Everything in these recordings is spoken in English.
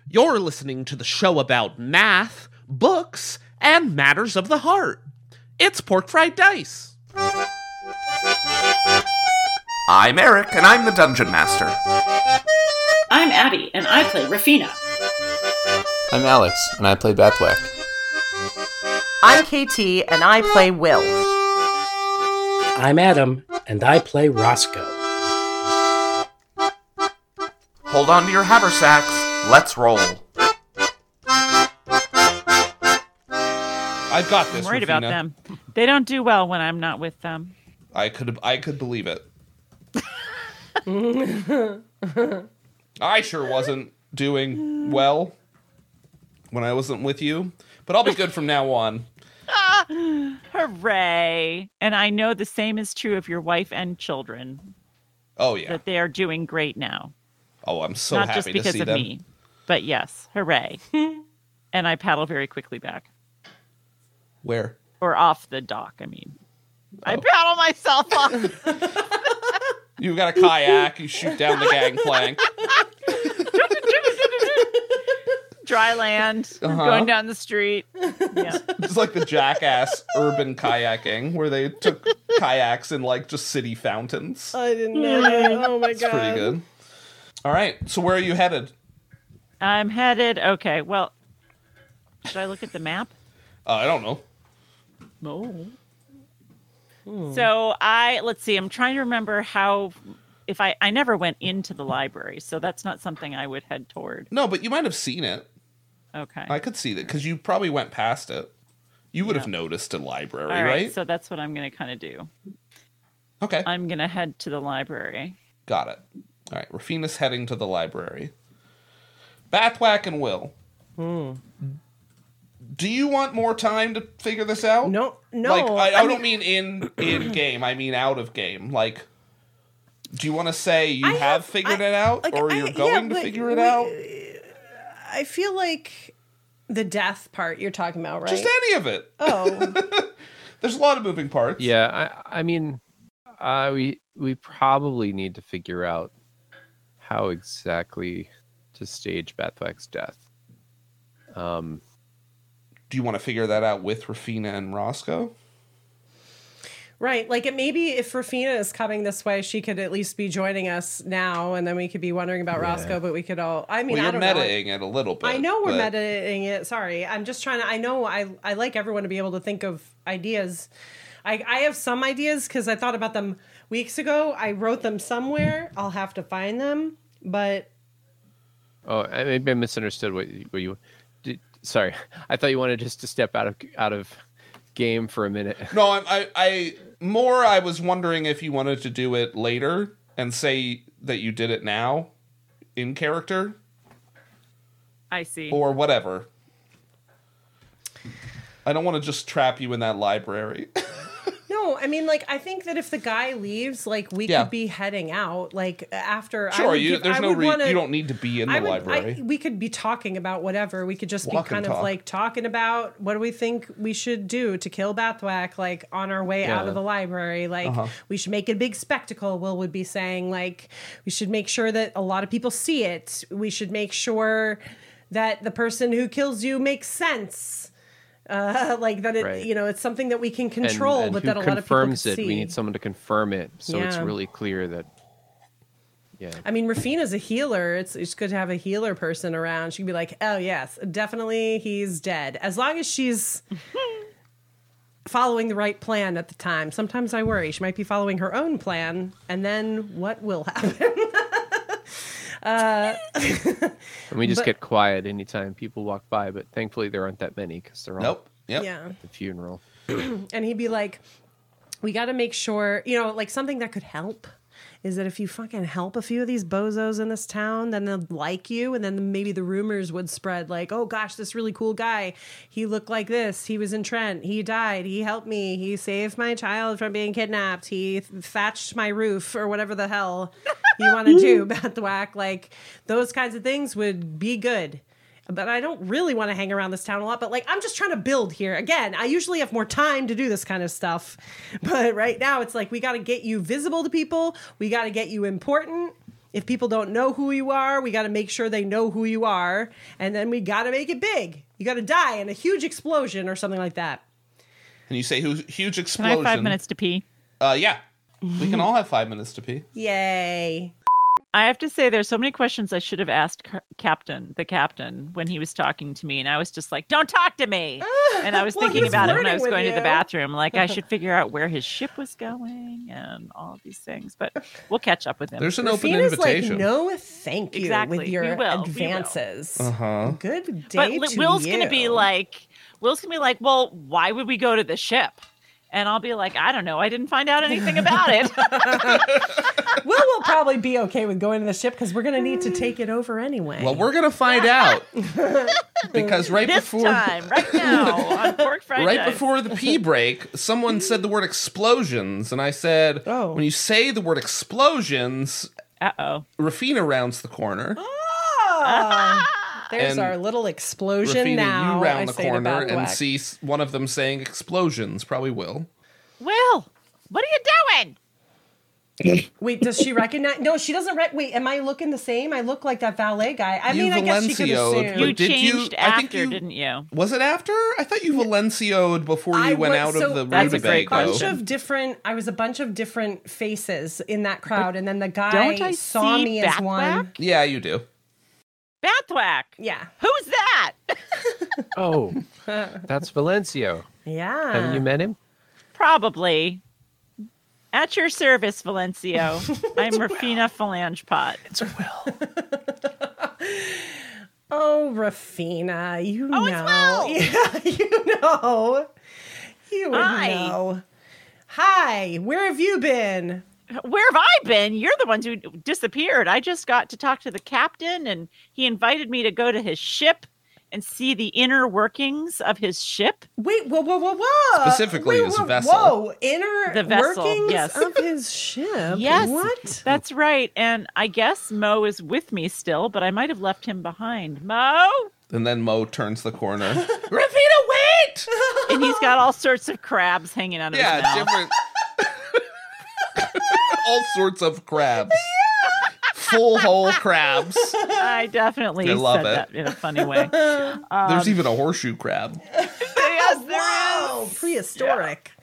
You're listening to the show about math, books, and matters of the heart. It's Pork Fried Dice. I'm Eric, and I'm the Dungeon Master. I'm Abby, and I play Rafina. I'm Alex, and I play Bathwack. I'm KT, and I play Will. I'm Adam, and I play Roscoe. Hold on to your haversacks. Let's roll. I've got this. I'm worried Rufina. about them. They don't do well when I'm not with them. I could believe it. I sure wasn't doing well when I wasn't with you, but I'll be good from now on. Hooray! And I know the same is true of your wife and children. Oh yeah. That they are doing great now. Oh, I'm so not happy just because to see of them. me, but yes, hooray! And I paddle very quickly back. Where? Or off the dock, I mean. I paddle myself off. You got a kayak, you shoot down the gangplank. Dry land, going down the street. Yeah. It's like the Jackass urban kayaking, where they took kayaks in like just city fountains. I didn't know that. Oh my god. It's pretty good. All right, so where are you headed? I'm headed, okay, well, should I look at the map? I don't know. No. So let's see, I'm trying to remember I never went into the library, so that's not something I would head toward. No, but you might have seen it. Okay. I could see that, because you probably went past it. You would have noticed a library, All right? So that's what I'm going to kind of do. Okay. I'm going to head to the library. Got it. All right, Rafina's heading to the library. Bathwack and Will. Do you want more time to figure this out? No. Like, I don't mean in game. I mean out of game. Like, do you want to say you have figured it out, like, or you're going to figure it out? I feel like the death part you're talking about, right? Just any of it. Oh. There's a lot of moving parts. Yeah, I mean, we probably need to figure out how exactly to stage Bathwack's death. Do you want to figure that out with Rafina and Roscoe? Right. Like, maybe if Rafina is coming this way, she could at least be joining us now, and then we could be wondering about Roscoe, but we could all... I mean, well, I don't know. you're metaing it a little bit. I know we're but... metaing it. Sorry. I'm just trying to... I know I like everyone to be able to think of ideas. I have some ideas, because I thought about them weeks ago. I wrote them somewhere. I'll have to find them, but... Oh, maybe I misunderstood what you did. Sorry, I thought you wanted just to step out of game for a minute. No, I was wondering if you wanted to do it later and say that you did it now in character. I see. Or whatever. I don't want to just trap you in that library. No, I mean, like, I think that if the guy leaves, like, we could be heading out, like, after... Sure, you don't need to be in the library. We could be talking about whatever. We could just be kind of, like, talking about what do we think we should do to kill Bathwack, like, on our way out of the library. Like, we should make it a big spectacle, Will would be saying. Like, we should make sure that a lot of people see it. We should make sure that the person who kills you makes sense. Like that, it's something that we can control, but that a lot of people can see. We need someone to confirm it, so it's really clear that. Yeah. I mean, Rafina's a healer. It's good to have a healer person around. She can be like, "Oh yes, definitely, he's dead." As long as she's following the right plan at the time. Sometimes I worry she might be following her own plan, and then what will happen? And we just get quiet anytime people walk by, but thankfully there aren't that many because they're all at the funeral. And he'd be like, we got to make sure, like something that could help is that if you fucking help a few of these bozos in this town, then they'll like you. And then maybe the rumors would spread like, oh gosh, this really cool guy, he looked like this. He was in Trent. He died. He helped me. He saved my child from being kidnapped. He thatched my roof or whatever the hell you want to do, Bathwack. Like those kinds of things would be good. But I don't really want to hang around this town a lot. But like, I'm just trying to build here. Again, I usually have more time to do this kind of stuff. But right now it's like, we got to get you visible to people. We got to get you important. If people don't know who you are, we got to make sure they know who you are. And then we got to make it big. You got to die in a huge explosion or something like that. And you say huge Can explosion. I have 5 minutes to pee? Yeah. We can all have 5 minutes to pee. Yay. I have to say, there's so many questions I should have asked the captain, when he was talking to me, and I was just like, "Don't talk to me." And I was Well, thinking he's about it when I flirting was with going to the you. bathroom. Like, I should figure out where his ship was going and all of these things. But we'll catch up with him. There's an open Rafina's invitation. like, no, thank you Exactly. with your We will. advances. Good but day to Will's you. gonna be like, "Well, why would we go to the ship?" And I'll be like, "I don't know. I didn't find out anything about it." Will probably be okay with going to the ship because we're going to need to take it over anyway. Well, we're going to find out. Because right This before time, right now, on Pork Fried right Rice. before the pee break, someone said the word explosions, and I said, Oh. when you say the word explosions, Uh-oh. Rafina rounds the corner. There's And our little explosion Rafina, now. you round I the say to corner and Bathwack. see one of them saying explosions. Probably Will. Will, what are you doing? Wait, does she recognize? No, she doesn't. Wait, am I looking the same? I look like that valet guy. I You mean, I guess she could Valencio'd, assume. but You did you- changed I think after, you- didn't you? Was it after? I thought you Valencio'd before you I went was- out so of the That's a great Rutabaga. question. I was a bunch of different faces in that crowd, and then the Don't guy I saw see me as one. Bathwack? Yeah, you do. Bathwack. Yeah, Who's that? Oh, that's Valencio. yeah. Haven't you met him? Probably. At your service, Valencio. I'm Rafina Phalangepot. It's Will. Oh, Rafina, you know. it's Will. Yeah, you know. You would Hi. know. Hi, where have you been? Where have I been? You're the ones who disappeared. I just got to talk to the captain, and he invited me to go to his ship and see the inner workings of his ship. Wait, whoa. Specifically Wait, his whoa, vessel. Whoa, inner The vessel, workings yes. of his ship? Yes. What? That's right. And I guess Mo is with me still, but I might have left him behind. Mo? And then Mo turns the corner. Rafina, wait! And he's got all sorts of crabs hanging out of his Yeah, mouth. different. All sorts of crabs. Full whole crabs. I definitely I love said it. that in a funny way. There's even a horseshoe crab. Yes, there Wow, prehistoric.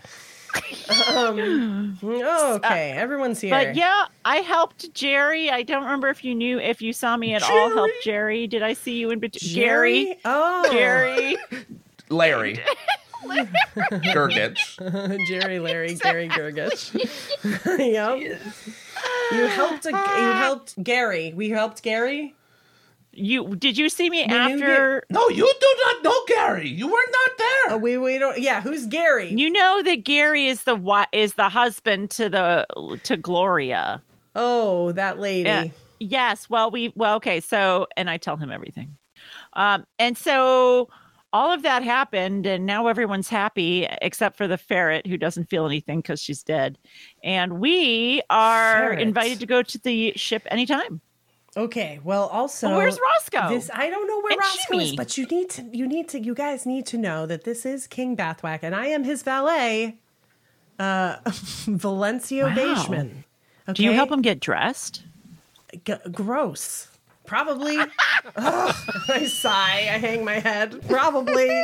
Okay, everyone's here. But yeah, I helped Jerry. I don't remember if you saw me at all help Jerry. Did I see you in between? Jerry? Oh. Jerry. Larry. Gurgitch. Jerry, Larry, Gary Gergich. Yep. You helped Gary. We helped Gary. Did you see me knew after? No, you do not know Gary. You were not there. Oh, we don't. Yeah, who's Gary? You know that Gary is the husband to Gloria. Oh, that lady. Yeah. Yes. Well, okay. So, and I tell him everything. And so all of that happened, and now everyone's happy except for the ferret who doesn't feel anything because she's dead. And we are Ferret. invited to go to the ship anytime. Okay. Well, also, Where's Roscoe? I don't know where And Roscoe is, Jimmy. but you guys need to know that this is King Bathwack, and I am his valet, Valencio Wow. Beishman. Okay? Do you help him get dressed? Gross. Probably. Ugh, I sigh. I hang my head. Probably.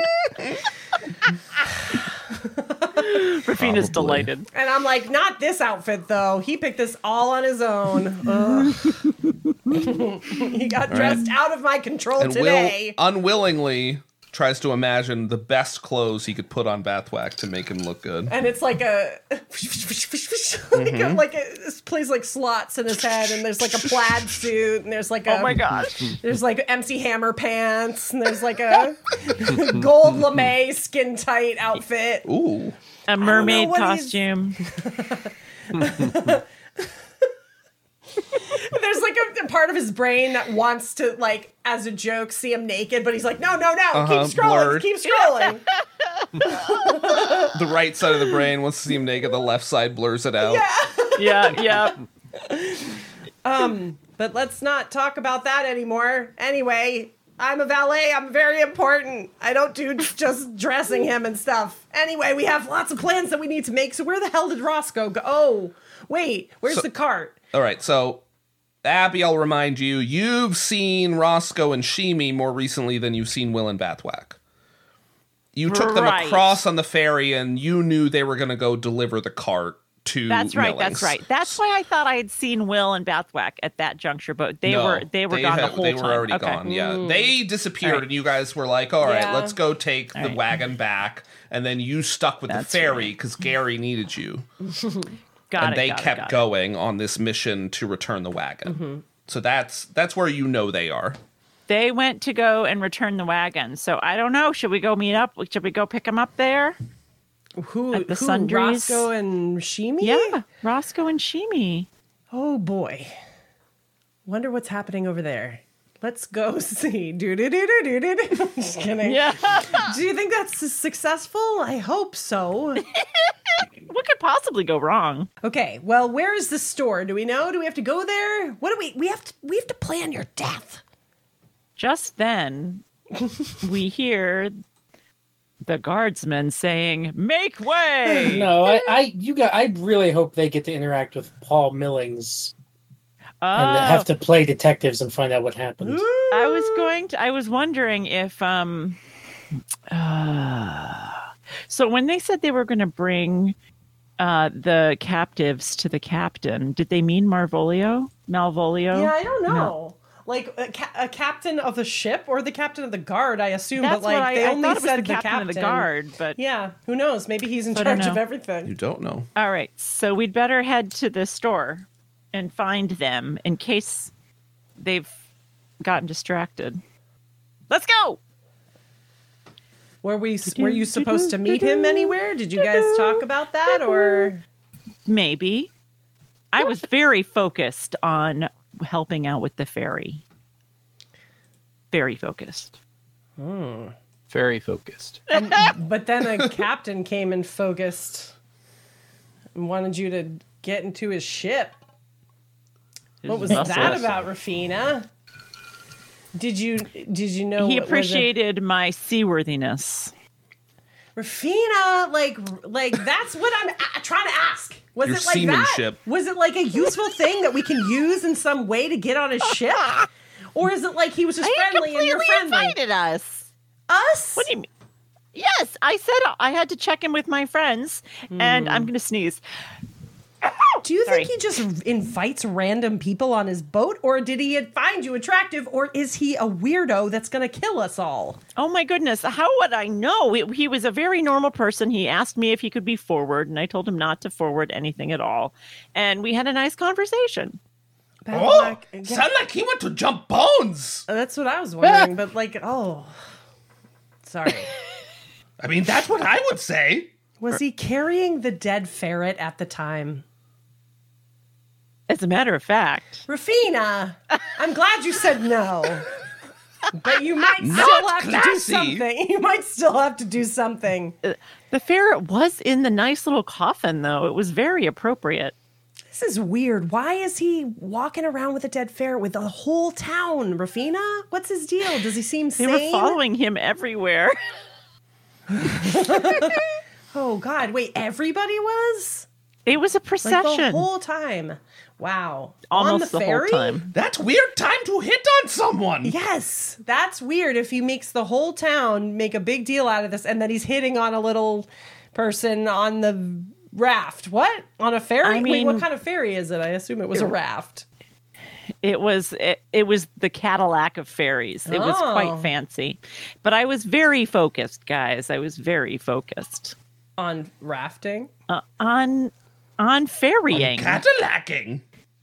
Rafina's delighted. And I'm like, not this outfit, though. He picked this all on his own. Ugh. He got dressed out of my control And today. Will unwillingly tries to imagine the best clothes he could put on Bathwack to make him look good. And it's like it plays like slots in his head, and there's like a plaid suit, and there's like Oh my gosh. there's like MC Hammer pants, and there's like a gold lame skin tight outfit. Ooh. A mermaid what he's- costume. There's like a part of his brain that wants to, like, as a joke, see him naked, but he's like, no, keep scrolling, blurred. keep scrolling. The right side of the brain wants to see him naked. The left side blurs it out. Yeah. But let's not talk about that anymore. Anyway, I'm a valet. I'm very important. I don't do just dressing him and stuff. Anyway, we have lots of plans that we need to make. So where the hell did Roscoe go? Oh, wait, where's the cart? All right, so Abby, I'll remind you, you've seen Roscoe and Shimi more recently than you've seen Will and Bathwack. You took them across on the ferry, and you knew they were going to go deliver the cart to That's right. Millings. That's right. That's why I thought I had seen Will and Bathwack at that juncture, but they were gone the whole time. They were already gone. Yeah, they disappeared, and you guys were like, "All right, let's go take the wagon back." And then you stuck with the ferry because Gary needed you. They kept going on this mission to return the wagon. Mm-hmm. So that's where you know they are. They went to go and return the wagon. So I don't know. Should we go meet up? Should we go pick them up there? Who? Roscoe and Shimi? Yeah, Roscoe and Shimi. Oh boy. Wonder what's happening over there. Let's go see. Just kidding. Yeah. Do you think that's successful? I hope so. What could possibly go wrong? Okay, well, where is the store? Do we know? Do we have to go there? What do we have to plan your death. Just then, we hear the guardsmen saying, "Make way!" No, I really hope they get to interact with Paul Millings and have to play detectives and find out what happened. I was wondering if so when they said they were going to bring the captives to the captain, did they mean Malvolio? Yeah, I don't know. No. Like a captain of the ship or the captain of the guard, I assume. That's but like they only said the captain of the guard. But yeah, who knows? Maybe he's in charge of everything. You don't know. All right, so we'd better head to the store and find them in case they've gotten distracted. Let's go. Were you supposed to meet him anywhere? Did you guys talk about that, or maybe? I was very focused on helping out with the ferry. Very focused. Very focused. But then a captain came and focused and wanted you to get into his ship. What was that about, Rafina? Did you know he appreciated my seaworthiness? Rafina, like that's what I'm trying to ask. Was Your it like seamanship. that? Was it like a useful thing that we can use in some way to get on his ship? Or is it like he was just friendly and you're friendly? Invited us. Us? What do you mean? Yes, I said I had to check in with my friends, and I'm going to sneeze. Do you think he just invites random people on his boat, or did he find you attractive, or is he a weirdo that's going to kill us all? Oh my goodness, how would I know? He was a very normal person. He asked me if he could be forward, and I told him not to forward anything at all. And we had a nice conversation. Sound like he went to jump bones. That's what I was wondering, but sorry. I mean, that's what I would say. Was he carrying the dead ferret at the time? As a matter of fact. Rafina, I'm glad you said no. But you might still have to do something. You might still have to do something. The ferret was in the nice little coffin, though. It was very appropriate. This is weird. Why is he walking around with a dead ferret with the whole town, Rafina? What's his deal? Does he seem sane? They were following him everywhere. Oh, God. Wait, everybody was? It was a procession. Like the whole time. Wow. Almost on the ferry? whole time. That's weird time to hit on someone. Yes. That's weird if he makes the whole town make a big deal out of this and then he's hitting on a little person on the raft. What? On a ferry? I mean, wait, what kind of ferry is it? I assume it was a raft. It was the Cadillac of ferries. It was quite fancy. But I was very focused, guys. I was very focused. On rafting? On ferrying. Cadillacking.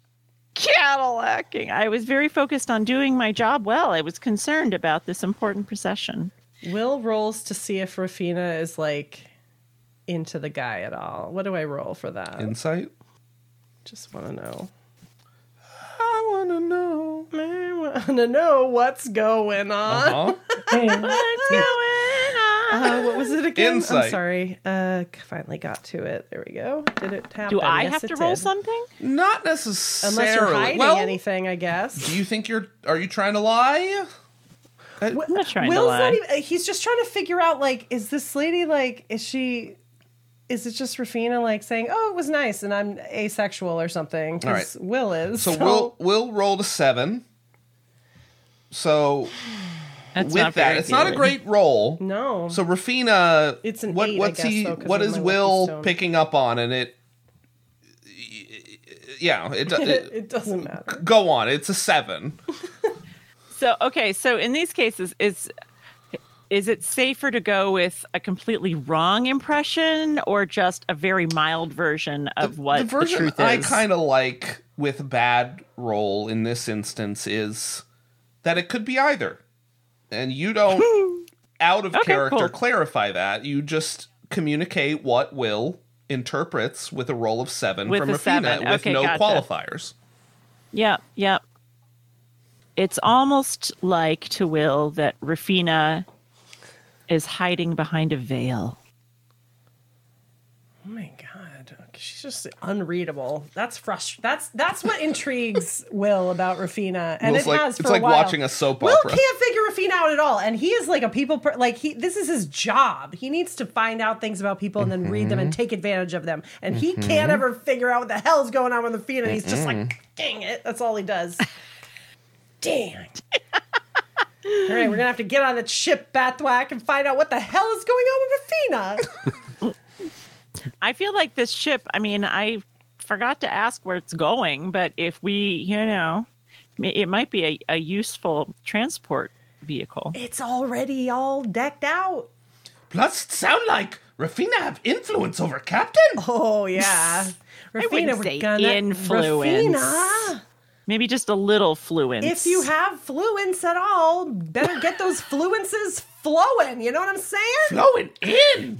I was very focused on doing my job well. I was concerned about this important procession. Will rolls to see if Rafina is into the guy at all. What do I roll for that? Insight? Just want to know. I want to know. I want to know what's going on. What's going on? What was it again? Insight. I'm sorry. Finally got to it. There we go. Did it happen? Do I have to roll something? Not necessarily. Unless you're hiding anything, I guess. Do you think are you trying to lie? I'm not trying Will's to lie. not even, he's just trying to figure out, is this lady, is she is it just Rafina like saying, "Oh, it was nice," and I'm asexual or something? Because Will is. So Will rolled a 7. So with that, it's not a great roll. No. So Rafina, it's an 8, what is Will picking up on? And it doesn't matter. Go on. It's a 7. So in these cases, is it safer to go with a completely wrong impression or just a very mild version of what the truth is? I kind of like with bad roll in this instance is that it could be either. And you don't, out of character, clarify that. You just communicate what Will interprets with a roll of 7 from Rafina with no qualifiers. Yep. It's almost like to Will that Rafina is hiding behind a veil. Oh my god, she's just unreadable. That's frustrating. That's what intrigues Will about Rafina, and Will's it has for it's a like while. watching a soap Will opera. can't figure Rafina out at all, and he is like a people. This is his job. He needs to find out things about people and then read them and take advantage of them. And he can't ever figure out what the hell's going on with Rafina. And he's just like, dang it, that's all he does. Dang. All right, we're gonna have to get on the ship, Bathwack, and find out what the hell is going on with Rafina. I feel like this ship, I forgot to ask where it's going, but if we, it might be a useful transport vehicle. It's already all decked out. Plus, it sound like Rafina have influence over Captain. Oh, yeah. Rafina, I wouldn't say influence. Rafina. Maybe just a little fluence. If you have fluence at all, better get those fluences flowing. You know what I'm saying? Flowing in.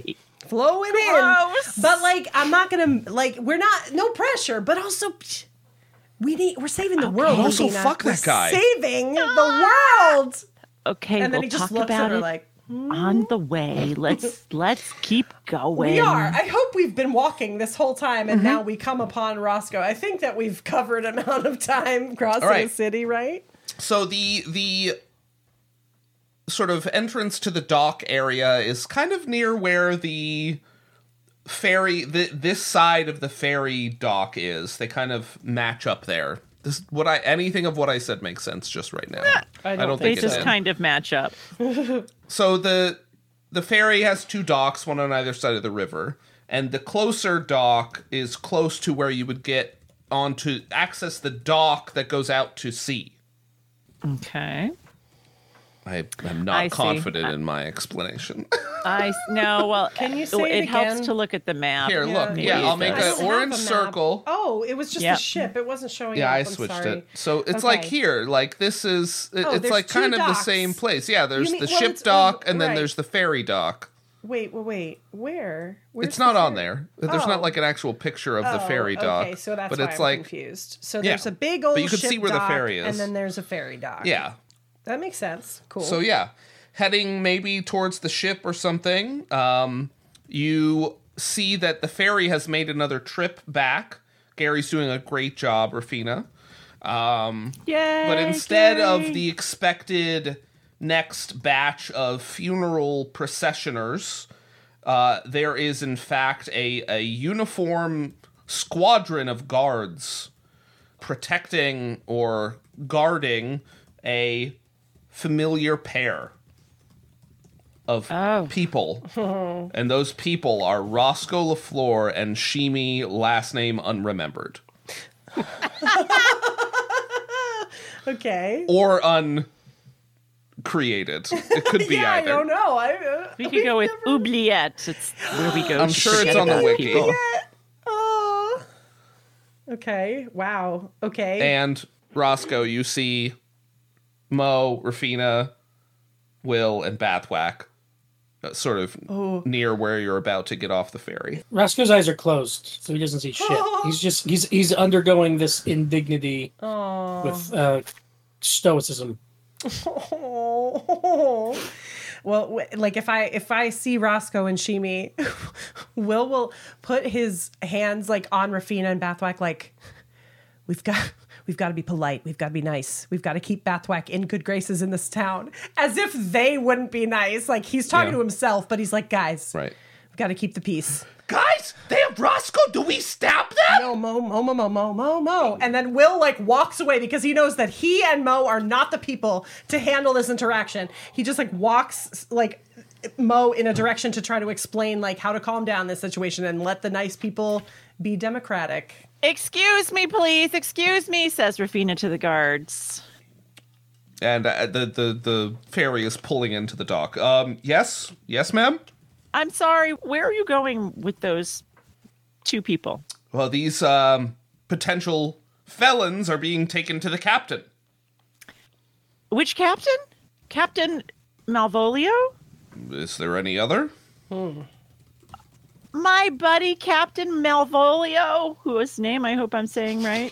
But I'm not gonna we're not no pressure, but also we're saving the world. Also, fuck that guy. Saving the world. Okay, and then he just looks at her like on the way. Let's keep going. We are. I hope we've been walking this whole time, and now we come upon Roscoe. I think that we've covered amount of time crossing the city, right? So the sort of entrance to the dock area is kind of near where the ferry, this side of the ferry dock is. They kind of match up there. Anything of what I said makes sense just right now. I don't think they just kind of match up. So the ferry has 2 docks, one on either side of the river, and the closer dock is close to where you would get on to access the dock that goes out to sea. Okay. I am not confident in my explanation. Can you say it helps to look at the map. Here, look. Yeah, I'll make an orange circle. Oh, it was just a ship. It wasn't showing up. Yeah, I switched it. So it's like here. Like this is, it's like kind of the same place. Yeah, there's the ship dock and then there's the ferry dock. Wait. Where? It's not on there. There's not like an actual picture of the ferry dock. Okay, so that's why I'm confused. So there's a big old ship dock. But you can see where the ferry is. And then there's a ferry dock. Yeah. That makes sense. Cool. So yeah, heading maybe towards the ship or something, you see that the ferry has made another trip back. Gary's doing a great job, Rafina. Yay, but instead of the expected next batch of funeral processioners, there is in fact a uniform squadron of guards protecting or guarding a familiar pair of people. And those people are Roscoe LaFleur and Shimi, last name unremembered. Okay. Or uncreated. It could be either. I don't know. We could go with oubliette. It's where we go. I'm sure it's on the wiki. Oh. Okay. Wow. Okay. And Roscoe, you see Mo, Rafina, Will, and Bathwack sort of near where you're about to get off the ferry. Roscoe's eyes are closed, so he doesn't see shit. He's undergoing this indignity with stoicism. Well, like if I see Roscoe and Shimi, Will put his hands like on Rafina and Bathwack, like we've got to be polite. We've got to be nice. We've got to keep Bathwack in good graces in this town. As if they wouldn't be nice. Like, he's talking to himself, but he's like, guys, we've got to keep the peace. Guys, boys? They have Roscoe. Do we stab them? No, Mo. And then Will like walks away because he knows that he and Mo are not the people to handle this interaction. He just like walks like Mo in a direction to try to explain like how to calm down this situation and let the nice people be democratic. Excuse me, please. Excuse me, says Rufina to the guards. And the ferry is pulling into the dock. Yes, ma'am. I'm sorry. Where are you going with those 2 people? Well, these potential felons are being taken to the captain. Which captain? Captain Malvolio? Is there any other? My buddy, Captain Malvolio, whose name I hope I'm saying right.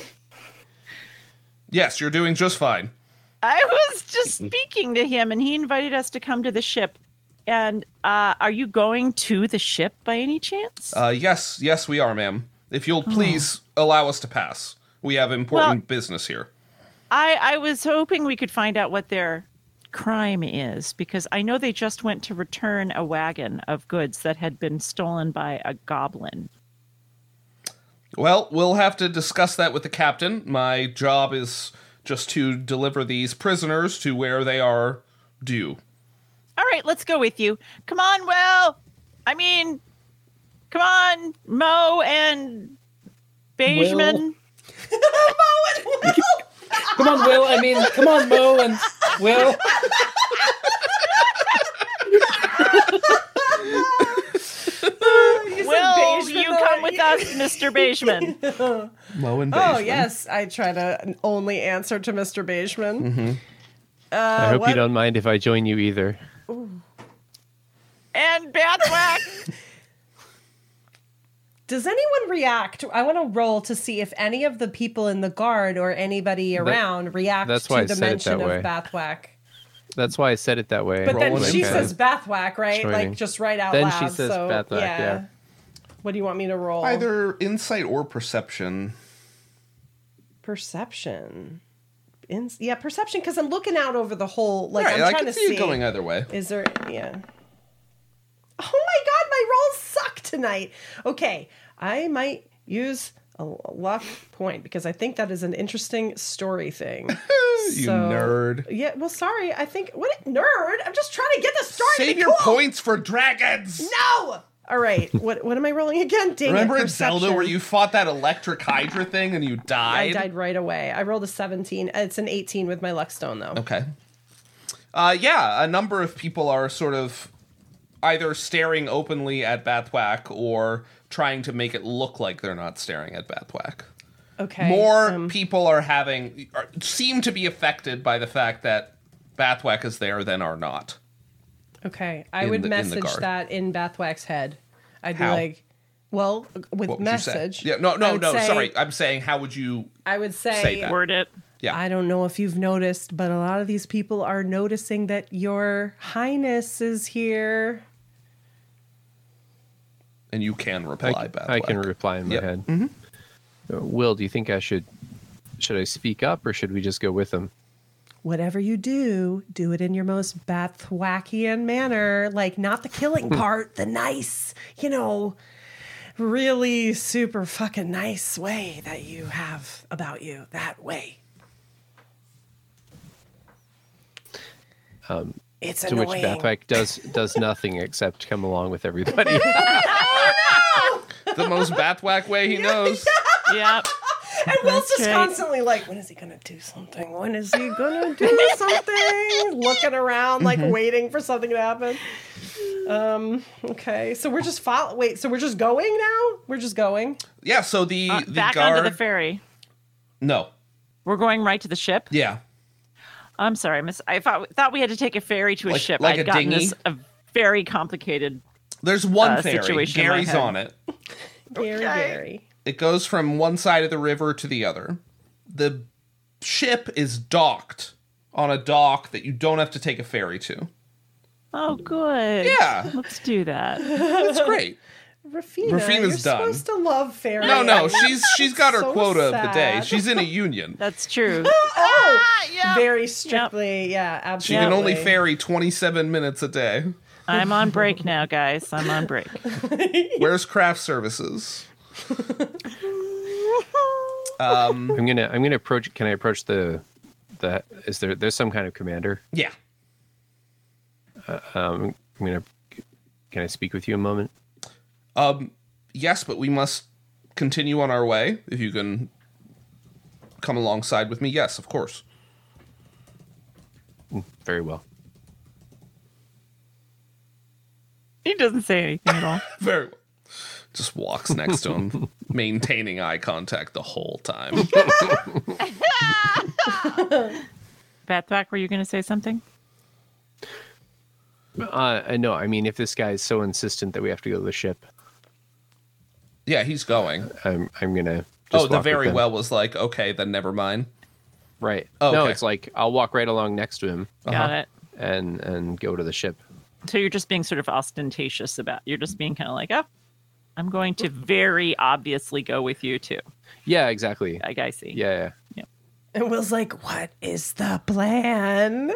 Yes, you're doing just fine. I was just speaking to him, and he invited us to come to the ship. And are you going to the ship by any chance? Yes, we are, ma'am. If you'll please allow us to pass. We have important business here. I was hoping we could find out what their crime is, because I know they just went to return a wagon of goods that had been stolen by a goblin. Well, we'll have to discuss that with the captain. My job is just to deliver these prisoners to where they are due. All right, let's go with you. Come on, Will. Come on, Mo and Beigeman. Mo and Will. Come on, Will. Come on, Mo and Will. Will you come with us, Mr. Beigeman? Mo and Beigeman. Oh, yes. I try to only answer to Mr. Beigeman. Mm-hmm. I hope you don't mind if I join you either. Ooh. And Bathwack. Does anyone react? I want to roll to see if any of the people in the guard or anybody around reacts to the mention of Bathwack. That's why I said it that way. But then she says Bathwack, right? Like just right out loud. Then she says Bathwack, yeah. What do you want me to roll? Either insight or perception. Perception. Perception, because I'm looking out over the whole, like, right, I'm trying to see. it going either way. Is there, yeah. Oh my god, my rolls suck tonight. Okay, I might use a luck point, because I think that is an interesting story thing. You nerd. Yeah, well, sorry, I think, what, nerd? I'm just trying to get the story Save your points for dragons! No! All right, what am I rolling again? Dang Remember it, in Zelda where you fought that electric Hydra thing and you died? I died right away. I rolled a 17. It's an 18 with my luck stone, though. Okay. A number of people are sort of either staring openly at Bathwack or trying to make it look like they're not staring at Bathwack. Okay. More people seem to be affected by the fact that Bathwack is there than are not. Okay, I would message that in Bathwack's head. I'd be like, well, with message. Yeah, no, sorry. I'm saying, how would you I would say that? Word it. Yeah. I don't know if you've noticed, but a lot of these people are noticing that your highness is here. And you can reply, Bathwack. I can reply in my head. Mm-hmm. Will, do you think I should I speak up, or should we just go with him? Whatever you do it in your most Bathwackian manner. Like, not the killing part, the nice, really super fucking nice way that you have about you. That way. It's to annoying. which Bathwack does nothing except come along with everybody. Oh, no! The most Bathwack way he knows. Yep. And Will's just constantly like, when is he going to do something? When is he going to do something? Looking around, like waiting for something to happen. Okay, so we're just so we're just going now? We're just going? Yeah, so the back guard... onto the ferry. No. We're going right to the ship? Yeah. I'm sorry, Miss. I thought we had to take a ferry to a ship. Like I'd a dinghy? this a very complicated There's one ferry. Situation Gary's on it. Gary. It goes from one side of the river to the other. The ship is docked on a dock that you don't have to take a ferry to. Oh, good. Yeah. Let's do that. That's great. Rufina's you're done. Supposed to love ferry. No, she's got her so quota sad. of the day. She's in a union. That's true. Yeah. Very strictly, yeah, absolutely. She can only ferry 27 minutes a day. I'm on break now, guys. I'm on break. Where's craft services? I'm gonna approach. Can I approach the? There's some kind of commander? Yeah. Can I speak with you a moment? Yes, but we must continue on our way. If you can come alongside with me, yes, of course. Very well. He doesn't say anything at all. Very well. Just walks next to him, maintaining eye contact the whole time. Bathwack, were you going to say something? No, I mean, if this guy is so insistent that we have to go to the ship. Yeah, he's going. I'm gonna. The very well was like, okay, then never mind. Right. Oh, no, okay. It's like I'll walk right along next to him. Got it. And go to the ship. So you're just being sort of ostentatious about. You're just being kind of like, oh, I'm going to very obviously go with you too. Yeah, exactly. I see. Yeah. And Will's like, what is the plan?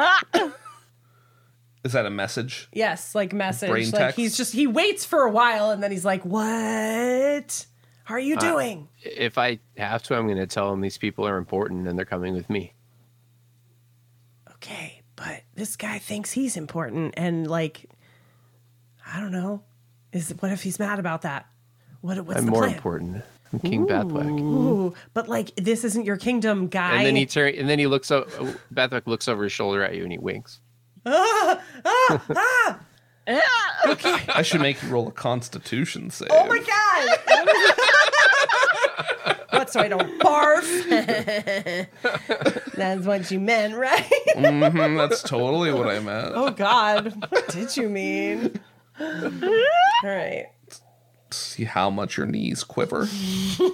Is that a message? Yes, like message. Brain like text? he waits for a while and then he's like, what are you doing? If I have to, I'm going to tell him these people are important and they're coming with me. Okay, but this guy thinks he's important and like, I don't know. What if he's mad about that? What's I'm the more plan? important. I'm King Bathwack. Ooh, but like this isn't your kingdom, guy. And then he looks up. Bathwack looks over his shoulder at you and he winks. I should make you roll a Constitution save. Oh my god! What? So I don't barf? That's what you meant, right? That's totally what I meant. Oh god, what did you mean? All right. See how much your knees quiver. So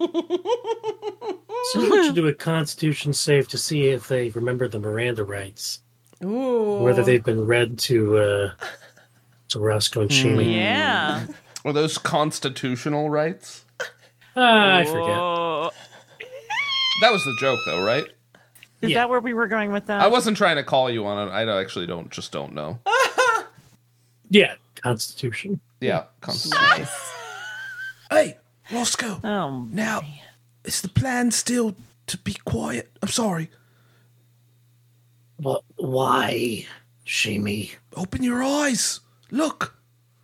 what you do a Constitution save to see if they remember the Miranda rights. Ooh. Whether they've been read to Roscoe and Sheely. Yeah. Are those constitutional rights? I forget. That was the joke, though, right? Is that where we were going with that? I wasn't trying to call you on it. I actually don't know. Yeah, Constitution. Yeah, Constitution. Hey, Roscoe. Oh, now, is the plan still to be quiet? I'm sorry. What? Why, Sheemy? Open your eyes. Look.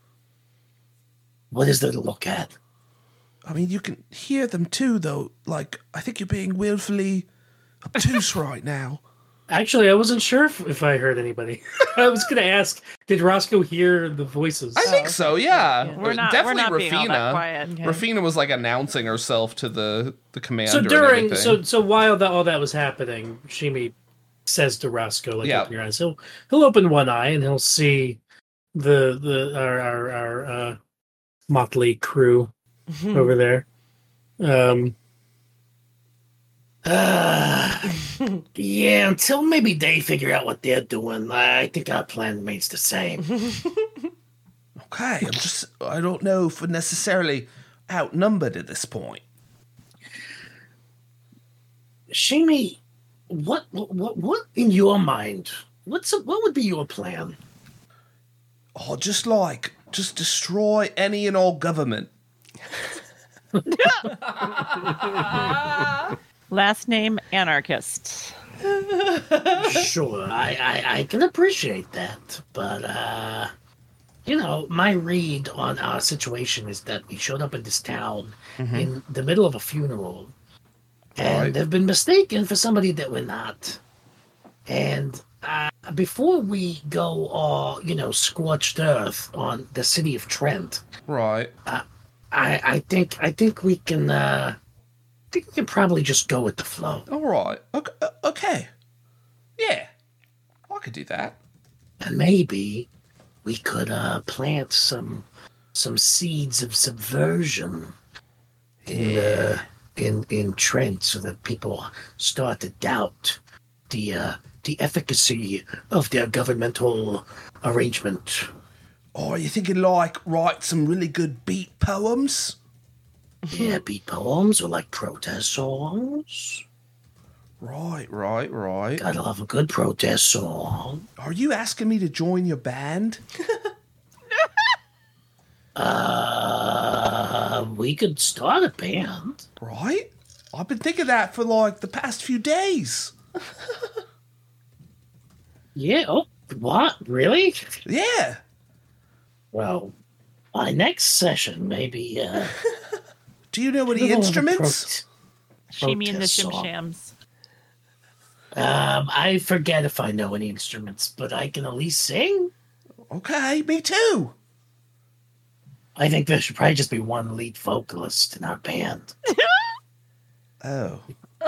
What is there to look at? I mean, you can hear them too, though. Like, I think you're being willfully obtuse right now. Actually, I wasn't sure if I heard anybody. I was going to ask, did Roscoe hear the voices? I think so, yeah. We're not Definitely being all that Rafina. quiet. Okay. Rafina was like announcing herself to the commander. So and everything. so while all that was happening, Sheemy says to Roscoe, like, open your eyes. He'll open one eye and he'll see our motley crew over there. Yeah, until maybe they figure out what they're doing, I think our plan remains the same. Okay, I don't know if we're necessarily outnumbered at this point. Sheemy, what in your mind? What would be your plan? Oh, just destroy any and all government. Last name anarchist. Sure, I can appreciate that, but my read on our situation is that we showed up in this town in the middle of a funeral, and they've been mistaken for somebody that we're not. And before we go all, scorched earth on the city of Trent, right? I think we can. I think we can probably just go with the flow. All right. Okay. Yeah, I could do that. And maybe we could plant some seeds of subversion in Trent, so that people start to doubt the efficacy of their governmental arrangement. Oh, are you thinking write some really good beat poems? Yeah, beat poems or like protest songs. Right. Gotta love a good protest song. Are you asking me to join your band? We could start a band. Right? I've been thinking that for like the past few days. Yeah. Oh, what? Really? Yeah. Well, my next session maybe. Do you know any instruments? Shimmy and the Shim song. Shams. I forget if I know any instruments, but I can at least sing. Okay, me too. I think there should probably just be one lead vocalist in our band. Oh.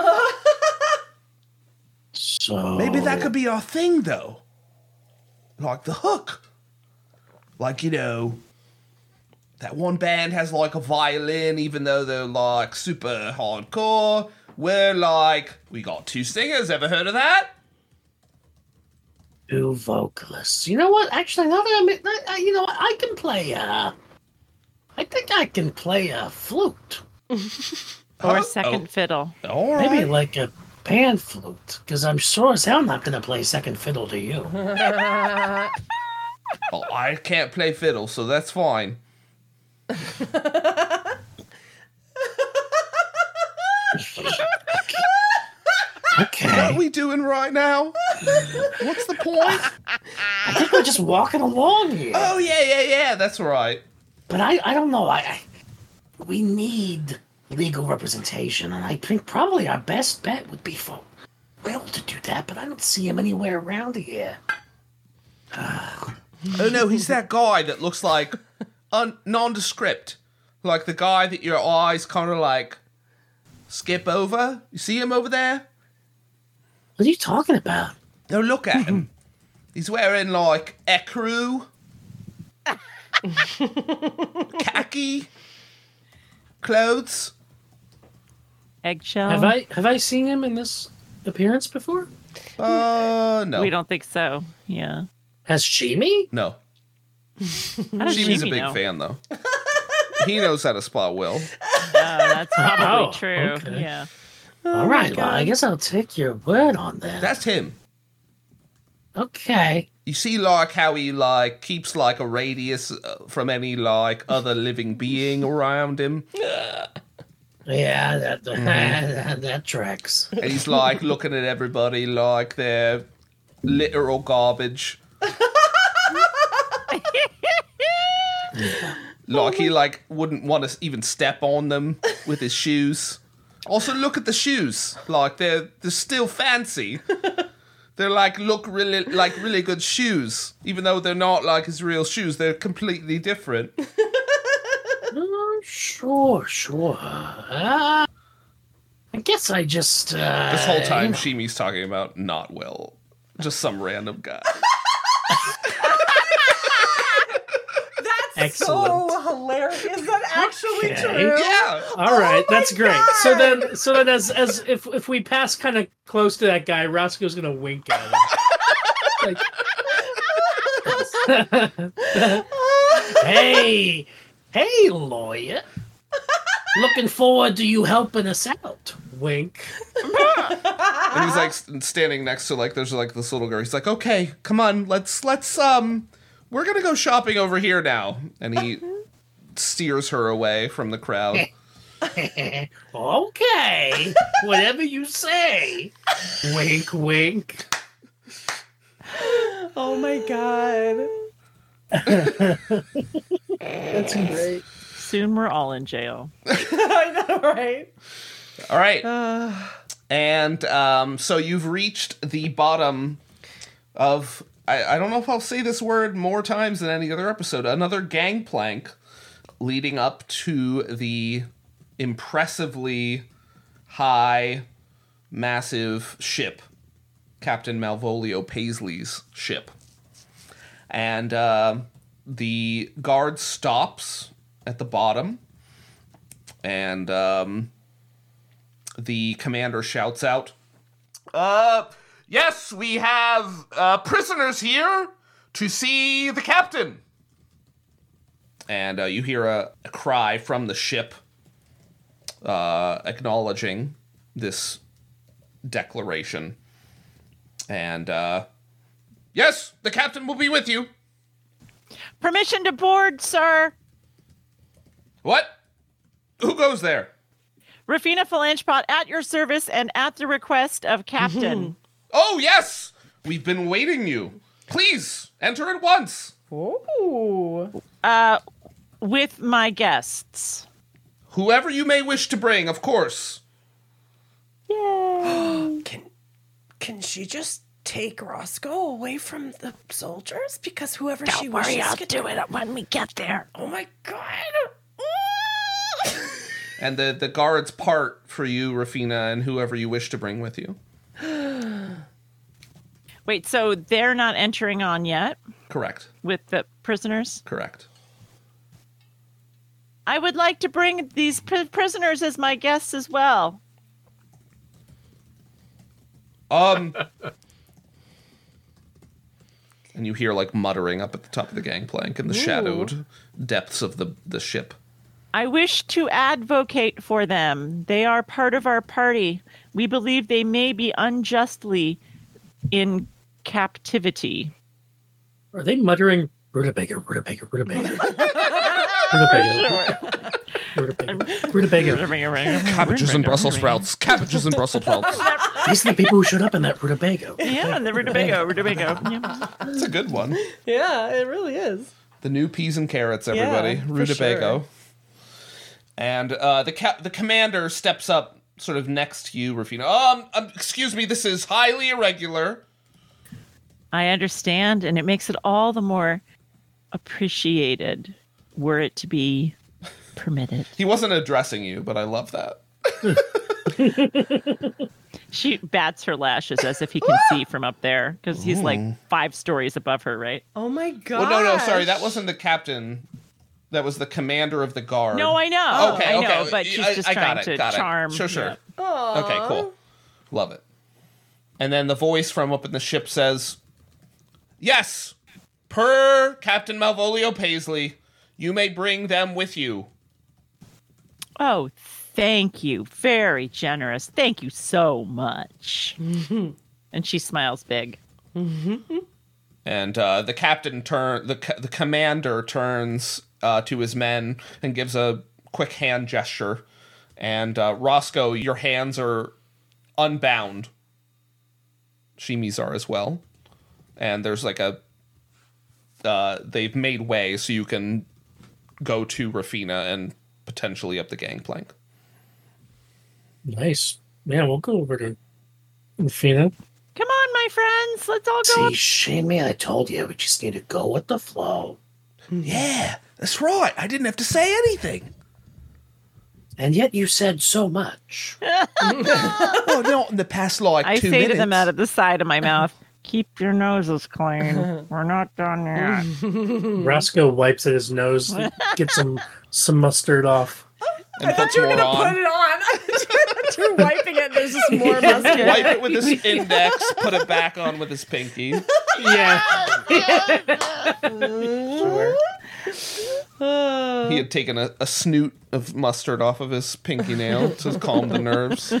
So Maybe that could be our thing, though. Like the hook. Like, you know, that one band has like a violin, even though they're like super hardcore. We're like, we got two singers. Ever heard of that? two vocalists. You know what? Actually, now that you know what? I can play. I think I can play a flute. Or a second fiddle. All right. Maybe like a pan flute, because I'm sure as hell not going to play second fiddle to you. Oh, I can't play fiddle, so that's fine. Okay. What are we doing right now? What's the point? I think we're just walking along here. Oh, yeah, that's right. But I don't know. We need legal representation, and I think probably our best bet would be for Will to do that, but I don't see him anywhere around here. Oh, no, he's that guy that looks like nondescript. Like the guy that your eyes kind of like skip over. You see him over there? What are you talking about? No, look at him. He's wearing like ecru, khaki clothes. Eggshell. Have I seen him in this appearance before? No. We don't think so. Yeah. Has Shimi? No. How does Jimmy's a Shimi big know? fan, though. He knows how to spot Will. That's probably Oh, true. okay. Yeah. All right, well, I guess I'll take your word on that. That's him. Okay. You see, like, how he, like, keeps, like, a radius from any, like, other living being around him. Yeah, that tracks. And he's, like, looking at everybody like they're literal garbage. Like, he, like, wouldn't want to even step on them with his shoes. Also, look at the shoes. Like, they're still fancy. They're, like, look really good shoes. Even though they're not, like, his real shoes. They're completely different. Sure. I guess I just... This whole time, Shimi's talking about not Will. Just some random guy. That's Excellent. so hilarious. Is that actually Okay. true? Yeah. All right, that's great. God. So then, as if we pass kind of close to that guy, Roscoe's gonna wink at him. Like, hey, lawyer. Looking forward to you helping us out. Wink. And he's like standing next to like there's like this little girl. He's like, "Okay, come on, let's we're gonna go shopping over here now." And he steers her away from the crowd. Okay, whatever you say. Wink, wink. Oh my god. That's great. Soon we're all in jail. I know, right? All right. And so you've reached the bottom of I don't know if I'll say this word more times than any other episode. Another gangplank leading up to the impressively high, massive ship, Captain Malvolio Paisley's ship. And the guard stops at the bottom, and the commander shouts out, "Yes, we have prisoners here to see the captain." And you hear a cry from the ship acknowledging this declaration. And, yes, the captain will be with you. Permission to board, sir. What? Who goes there? Rafina Phalanchepot at your service and at the request of Captain. Oh, yes! We've been waiting you. Please, enter at once. Ooh. With my guests. Whoever you may wish to bring, of course. Yay. Can she just take Roscoe away from the soldiers? Because whoever Don't she worry, wishes I'll to do it when we get there. Oh my god. And the guards part for you, Rafina, and whoever you wish to bring with you. Wait, so they're not entering on yet? Correct. With the prisoners? Correct. I would like to bring these prisoners as my guests as well. And you hear like muttering up at the top of the gangplank in the shadowed depths of the ship. I wish to advocate for them. They are part of our party. We believe they may be unjustly in captivity. Are they muttering rutabaga, rutabaga, rutabaga? Rutabaga. Rutabaga. Cabbages and Brussels sprouts. Cabbages and Brussels sprouts. These are the people who showed up in that rutabaga. Yeah, the rutabaga. Yeah. That's a good one. Yeah, it really is. The new peas and carrots, everybody. Yeah, Rutabago. sure. And the commander steps up sort of next to you, Rafina. Excuse me, this is highly irregular. I understand, and it makes it all the more appreciated were it to be permitted. He wasn't addressing you, but I love that. She bats her lashes as if he can see from up there, because he's like 5 stories above her, right? Oh my god. Well, no, sorry, that wasn't the captain. That was the commander of the guard. No, I know. Okay, I know, but she's just trying to charm. Sure. Yeah. Okay, cool. Love it. And then the voice from up in the ship says, yes, per Captain Malvolio Paisley, you may bring them with you. Oh, thank you. Very generous. Thank you so much. And she smiles big. And the captain the commander turns to his men and gives a quick hand gesture. And Roscoe, your hands are unbound. Shimi's are as well. And there's like they've made way so you can go to Rafina and potentially up the gangplank. Nice. Yeah, we'll go over to Rafina. Come on, my friends. Let's all go. See, Shami, I told you, we just need to go with the flow. Yeah, that's right. I didn't have to say anything. And yet you said so much. Well, not in the past, 2 minutes. I say to them out of the side of my mouth, keep your noses clean. We're not done yet. Roscoe wipes at his nose, gets some mustard off. And puts more on. Put it on. You're wiping it. There's just more mustard. Wipe it with his index. Put it back on with his pinky. Yeah. Sure. He had taken a snoot of mustard off of his pinky nail to calm the nerves.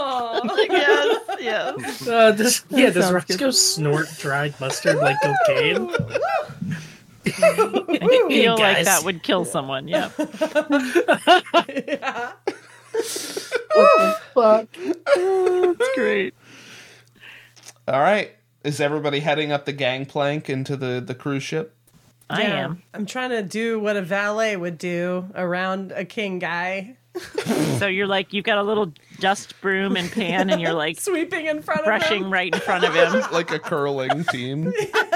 Yes. Does Roscoe snort dried mustard like cocaine? I feel like that would kill someone. Yeah. Yeah. Fuck. That's great. All right. Is everybody heading up the gangplank into the cruise ship? I am. I'm trying to do what a valet would do around a king guy. So you're like, you've got a little dust broom and pan, and you're like Sweeping in front of brushing him. right in front of him. Like a curling team.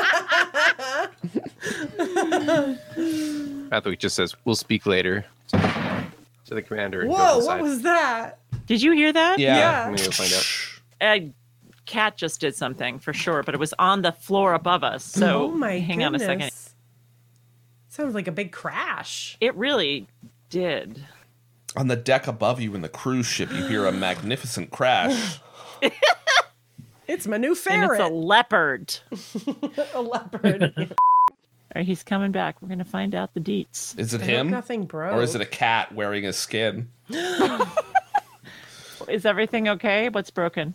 Hathaway just says, we'll speak later to the commander. And Whoa, go what was that? Did you hear that? Yeah. I'm going to go find out. Cat just did something for sure, but it was on the floor above us. So Oh my hang on a second. Sounds like a big crash. It really did. On the deck above you in the cruise ship, you hear a magnificent crash. It's my new And ferret. it's a leopard. A leopard. All right, he's coming back. We're going to find out the deets. Is it I hope him? nothing broke. Or is it a cat wearing his skin? is everything okay? What's broken?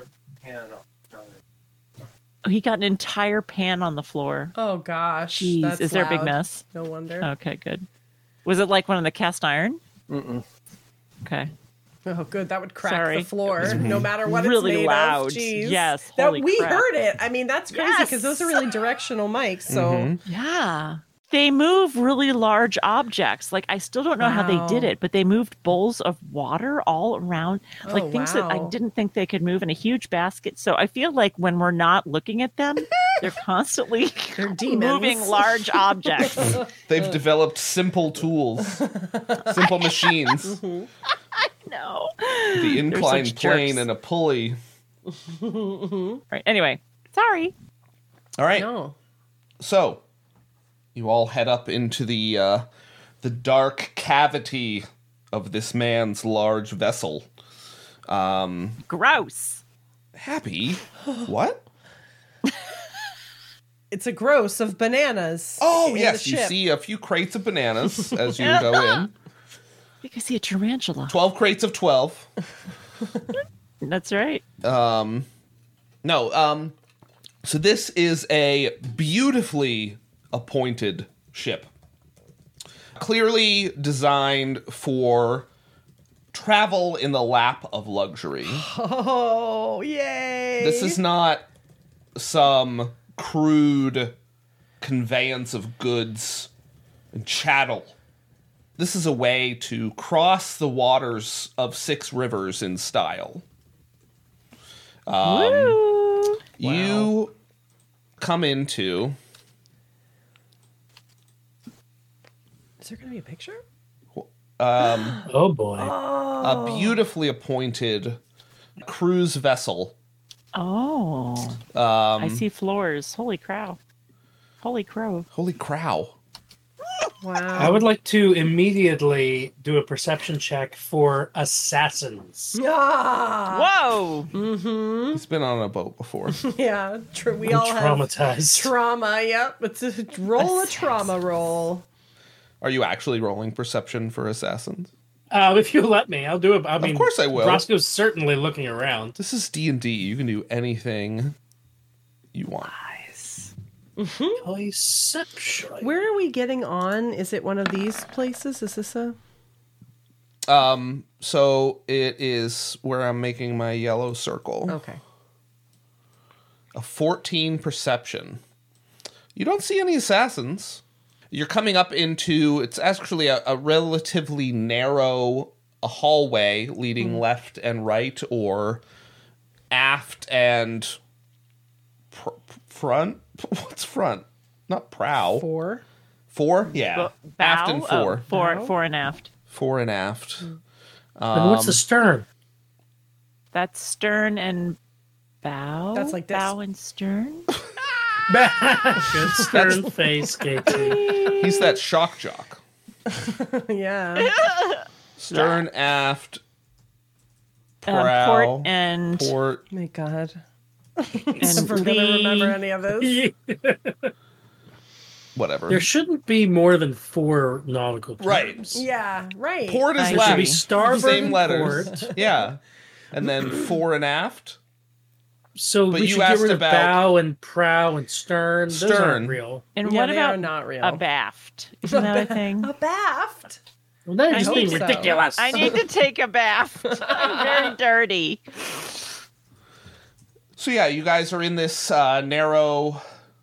He got an entire pan on the floor. Oh gosh. Jeez, is there a big mess? No wonder. Okay, good. Was it like one of the cast iron? Mm-mm. Okay. Oh, good. That would crack the floor, no matter what really it's made loud. of. Jeez. Yes, we crap. heard it. I mean, that's crazy because those are really directional mics. So yeah. They move really large objects. Like, I still don't know how they did it, but they moved bowls of water all around. Like, things that I didn't think they could move in a huge basket. So I feel like when we're not looking at them, they're constantly moving large objects. They've developed simple tools, simple machines. I know. The inclined plane and a pulley. Right. Anyway, sorry. All right. No. So, you all head up into the dark cavity of this man's large vessel. Gross. Happy? What? It's a gross of bananas. Oh, yes. You see a few crates of bananas as you go in. You can see a tarantula. 12 crates of 12. That's right. So this is a beautifully appointed ship. Clearly designed for travel in the lap of luxury. Oh, yay. This is not some crude conveyance of goods and chattel. This is a way to cross the waters of 6 rivers in style. You come into... Is there going to be a picture? Oh, boy. A beautifully appointed cruise vessel. Oh. I see floors. Holy crow. Holy crow. Holy crow. Wow. I would like to immediately do a perception check for assassins. Whoa! Mm-hmm. He's been on a boat before. Yeah, we I'm all traumatized. have trauma. Yep, it's a roll a trauma roll. Are you actually rolling perception for assassins? If you let me, I'll do it. I mean, of course I will. Roscoe's certainly looking around. This is D&D. You can do anything you want. Perception. Where are we getting on? Is it one of these places? Is this a... So it is where I'm making my yellow circle. Okay. A 14 perception. You don't see any assassins. You're coming up into, it's actually a relatively narrow hallway leading left and right, or aft and front. What's front? Not prow. 4. 4? Yeah. Bow? Aft and 4. Fore and aft. Fore and aft. And what's the stern? That's stern and bow. That's like this. Bow and stern. Good stern face, Katie. He's that shock jock. Yeah. Stern, aft, prow, port and port. My God. and We're gonna remember any of this. Whatever. There shouldn't be more than 4 nautical terms. Right. Yeah, right. Port is I left. should be starboard Same and letters. port. Yeah. And then fore and aft. So But we you should get asked rid of about- bow and prow and stern. Those Stern. aren't real. And Yeah, what they about are not real. a baft? Isn't that a thing? A baft. Well, that I is hope being so. ridiculous. I need to take a bath. I'm very dirty. So yeah, you guys are in this narrow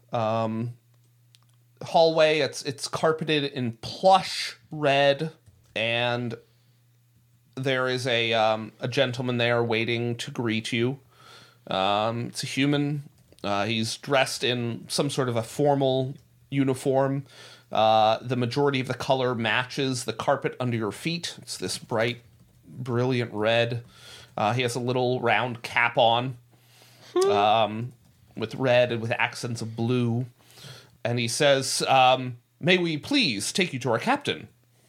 hallway. It's carpeted in plush red, and there is a gentleman there waiting to greet you. It's a human. He's dressed in some sort of a formal uniform. The majority of the color matches the carpet under your feet. It's this bright, brilliant red. He has a little round cap on, with red and with accents of blue. And he says, may we please take you to our captain?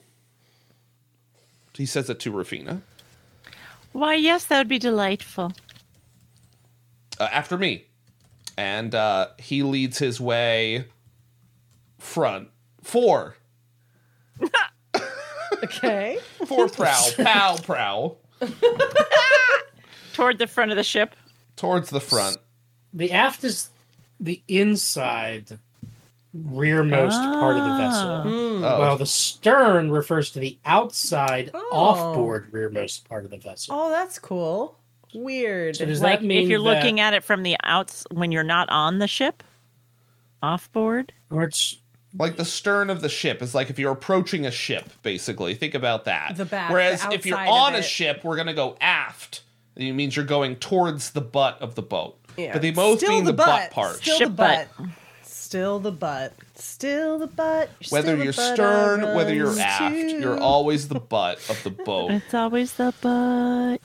He says it to Rufina. Why, yes, that would be delightful. After me. And he leads his way front. 4. Okay. 4 prow. Pow, prow. Toward the front of the ship. Towards the front. The aft is the inside rearmost part of the vessel, while the stern refers to the outside offboard rearmost part of the vessel. Oh, that's cool. Weird. So does Like that mean if you're that, looking at it from the outs when you're not on the ship, offboard? or it's Like the stern of the ship is like if you're approaching a ship, basically. Think about that. The back, Whereas the if you're outside on of a it. ship, we're going to go aft. It means you're going towards the butt of the boat. Yeah. But they both Still mean the butt butt. part. Still Ship the butt. Still the butt. Still the butt. Whether Still the you're butt stern, I whether you're runs aft, to. you're always the butt of the boat. It's always the butt.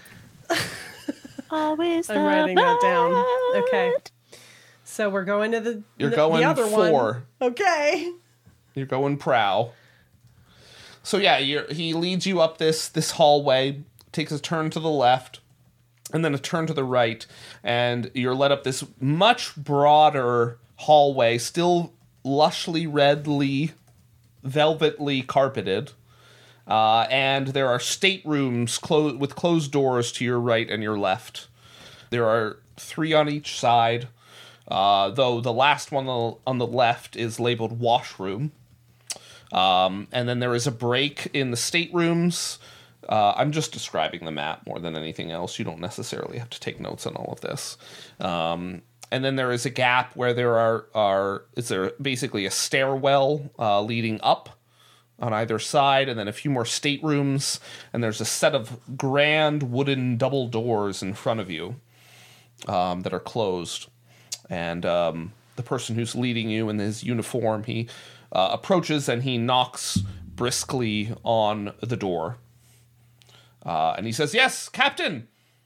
Always I'm the writing butt. that down. Okay. So we're going to the You're the going other 4. one. Okay. You're going prow. So yeah, he leads you up this hallway, takes a turn to the left, and then a turn to the right, and you're led up this much broader hallway, still lushly redly, velvetly carpeted. And there are staterooms with closed doors to your right and your left. There are 3 on each side, though the last one on the left is labeled washroom. And then there is a break in the staterooms. I'm just describing the map more than anything else. You don't necessarily have to take notes on all of this. And then there is a gap where there is there basically a stairwell leading up on either side, and then a few more staterooms, and there's a set of grand wooden double doors in front of you that are closed. And the person who's leading you in his uniform, he approaches and he knocks briskly on the door. And he says, "Yes, Captain,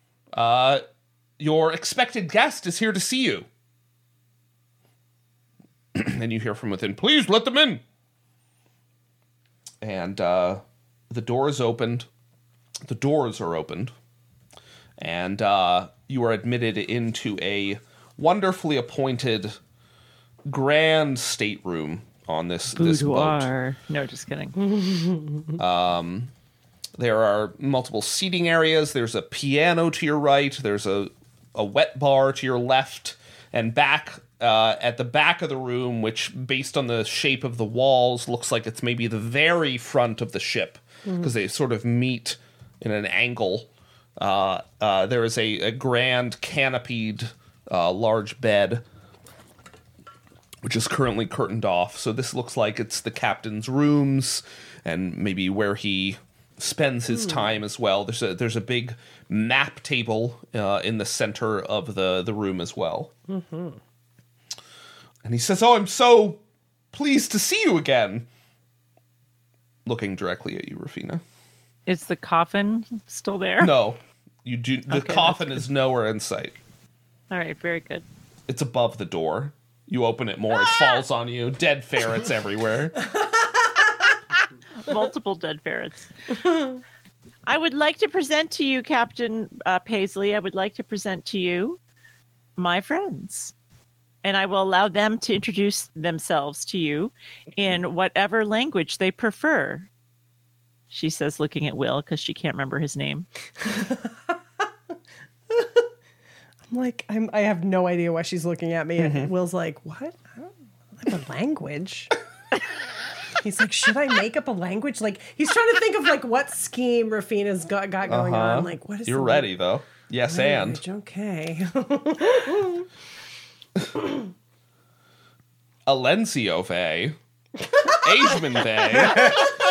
your expected guest is here to see you." And you hear from within, "Please let them in." And the door is opened. The doors are opened. And you are admitted into a wonderfully appointed grand stateroom on this boat. No, just kidding. There are multiple seating areas. There's a piano to your right. There's a wet bar to your left. And back at the back of the room, which based on the shape of the walls looks like it's maybe the very front of the ship, because they sort of meet in an angle. There is a grand canopied large bed, which is currently curtained off. So this looks like it's the captain's rooms and maybe where he spends his time as well. There's a big map table in the center of the room as well. Mm-hmm. And he says, "Oh, I'm so pleased to see you again." Looking directly at you, Rufina. Is the coffin still there? No, you do. The coffin is nowhere in sight. All right, very good. It's above the door. You open it more, it falls on you. Dead ferrets everywhere. Multiple dead ferrets. I would like to present to you, Captain Paisley. I would like to present to you my friends. And I will allow them to introduce themselves to you in whatever language they prefer. She says, looking at Will, because she can't remember his name. I have no idea why she's looking at me. And Will's like, "What? I don't have a language." He's like, "Should I make up a language?" Like, he's trying to think of like what scheme Rufina's got going on. Like, what is? You're ready though. Yes, language? Okay. Alencio Vey. Ageman Vey.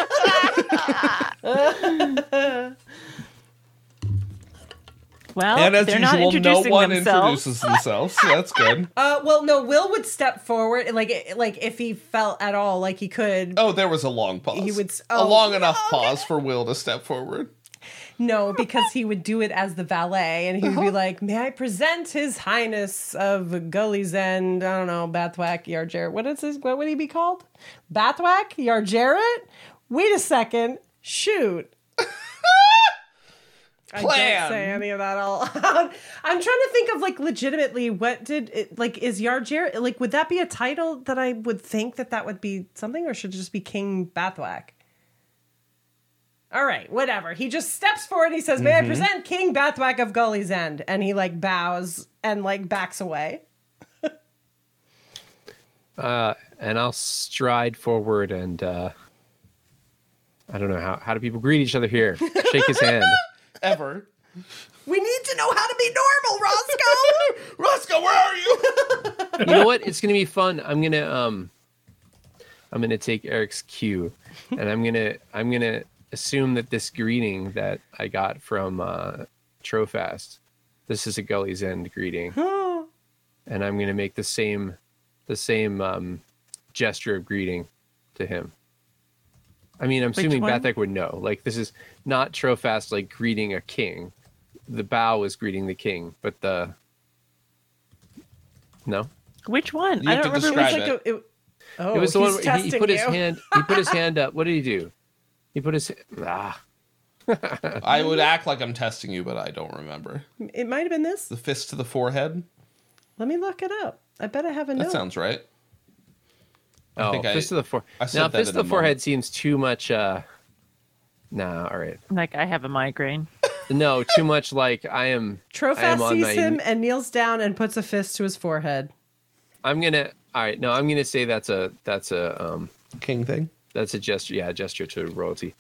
Well, and as they're not usual, no introducing one themselves. introduces themselves, so that's good. Well, no, Will would step forward, like if he felt at all like he could. Oh, there was a long pause. He would a long enough pause for Will to step forward. No, because he would do it as the valet, and he would be like, "May I present His Highness of Gully's End? I don't know, Bathwack Yarjarret. What would he be called? Bathwack Yarjarret? Wait a second. Shoot." I don't say any of that all. I'm trying to think of like legitimately what did it like is Yarjarret like would that be a title that I would think that would be something, or should it just be King Bathwack? All right, whatever. He just steps forward and he says, may I present King Bathwack of Gully's End? And he like bows and like backs away. And I'll stride forward and I don't know how do people greet each other here? Shake his hand. Ever. We need to know how to be normal, Roscoe. Roscoe, where are you? You know what? It's gonna be fun. I'm gonna take Eric's cue, and I'm gonna assume that this greeting that I got from Trofast, this is a Gully's End greeting, and I'm gonna make the same gesture of greeting to him. I mean, I'm assuming Bathwack would know. Like, this is not Trofast like greeting a king. The bow is greeting the king, but no. Which one? I don't remember. It was the one where he put his hand. He put his hand up. What did he do? He put his. I would act like I'm testing you, but I don't remember. It might have been this. The fist to the forehead. Let me look it up. I bet I have a note. That sounds right. Fist to the forehead. Now, fist to the forehead seems too much. All right. Like I have a migraine. No, too much. Like I am. Trofast sees him and kneels down and puts a fist to his forehead. I'm gonna say that's a king thing. That's a gesture. Yeah, a gesture to royalty.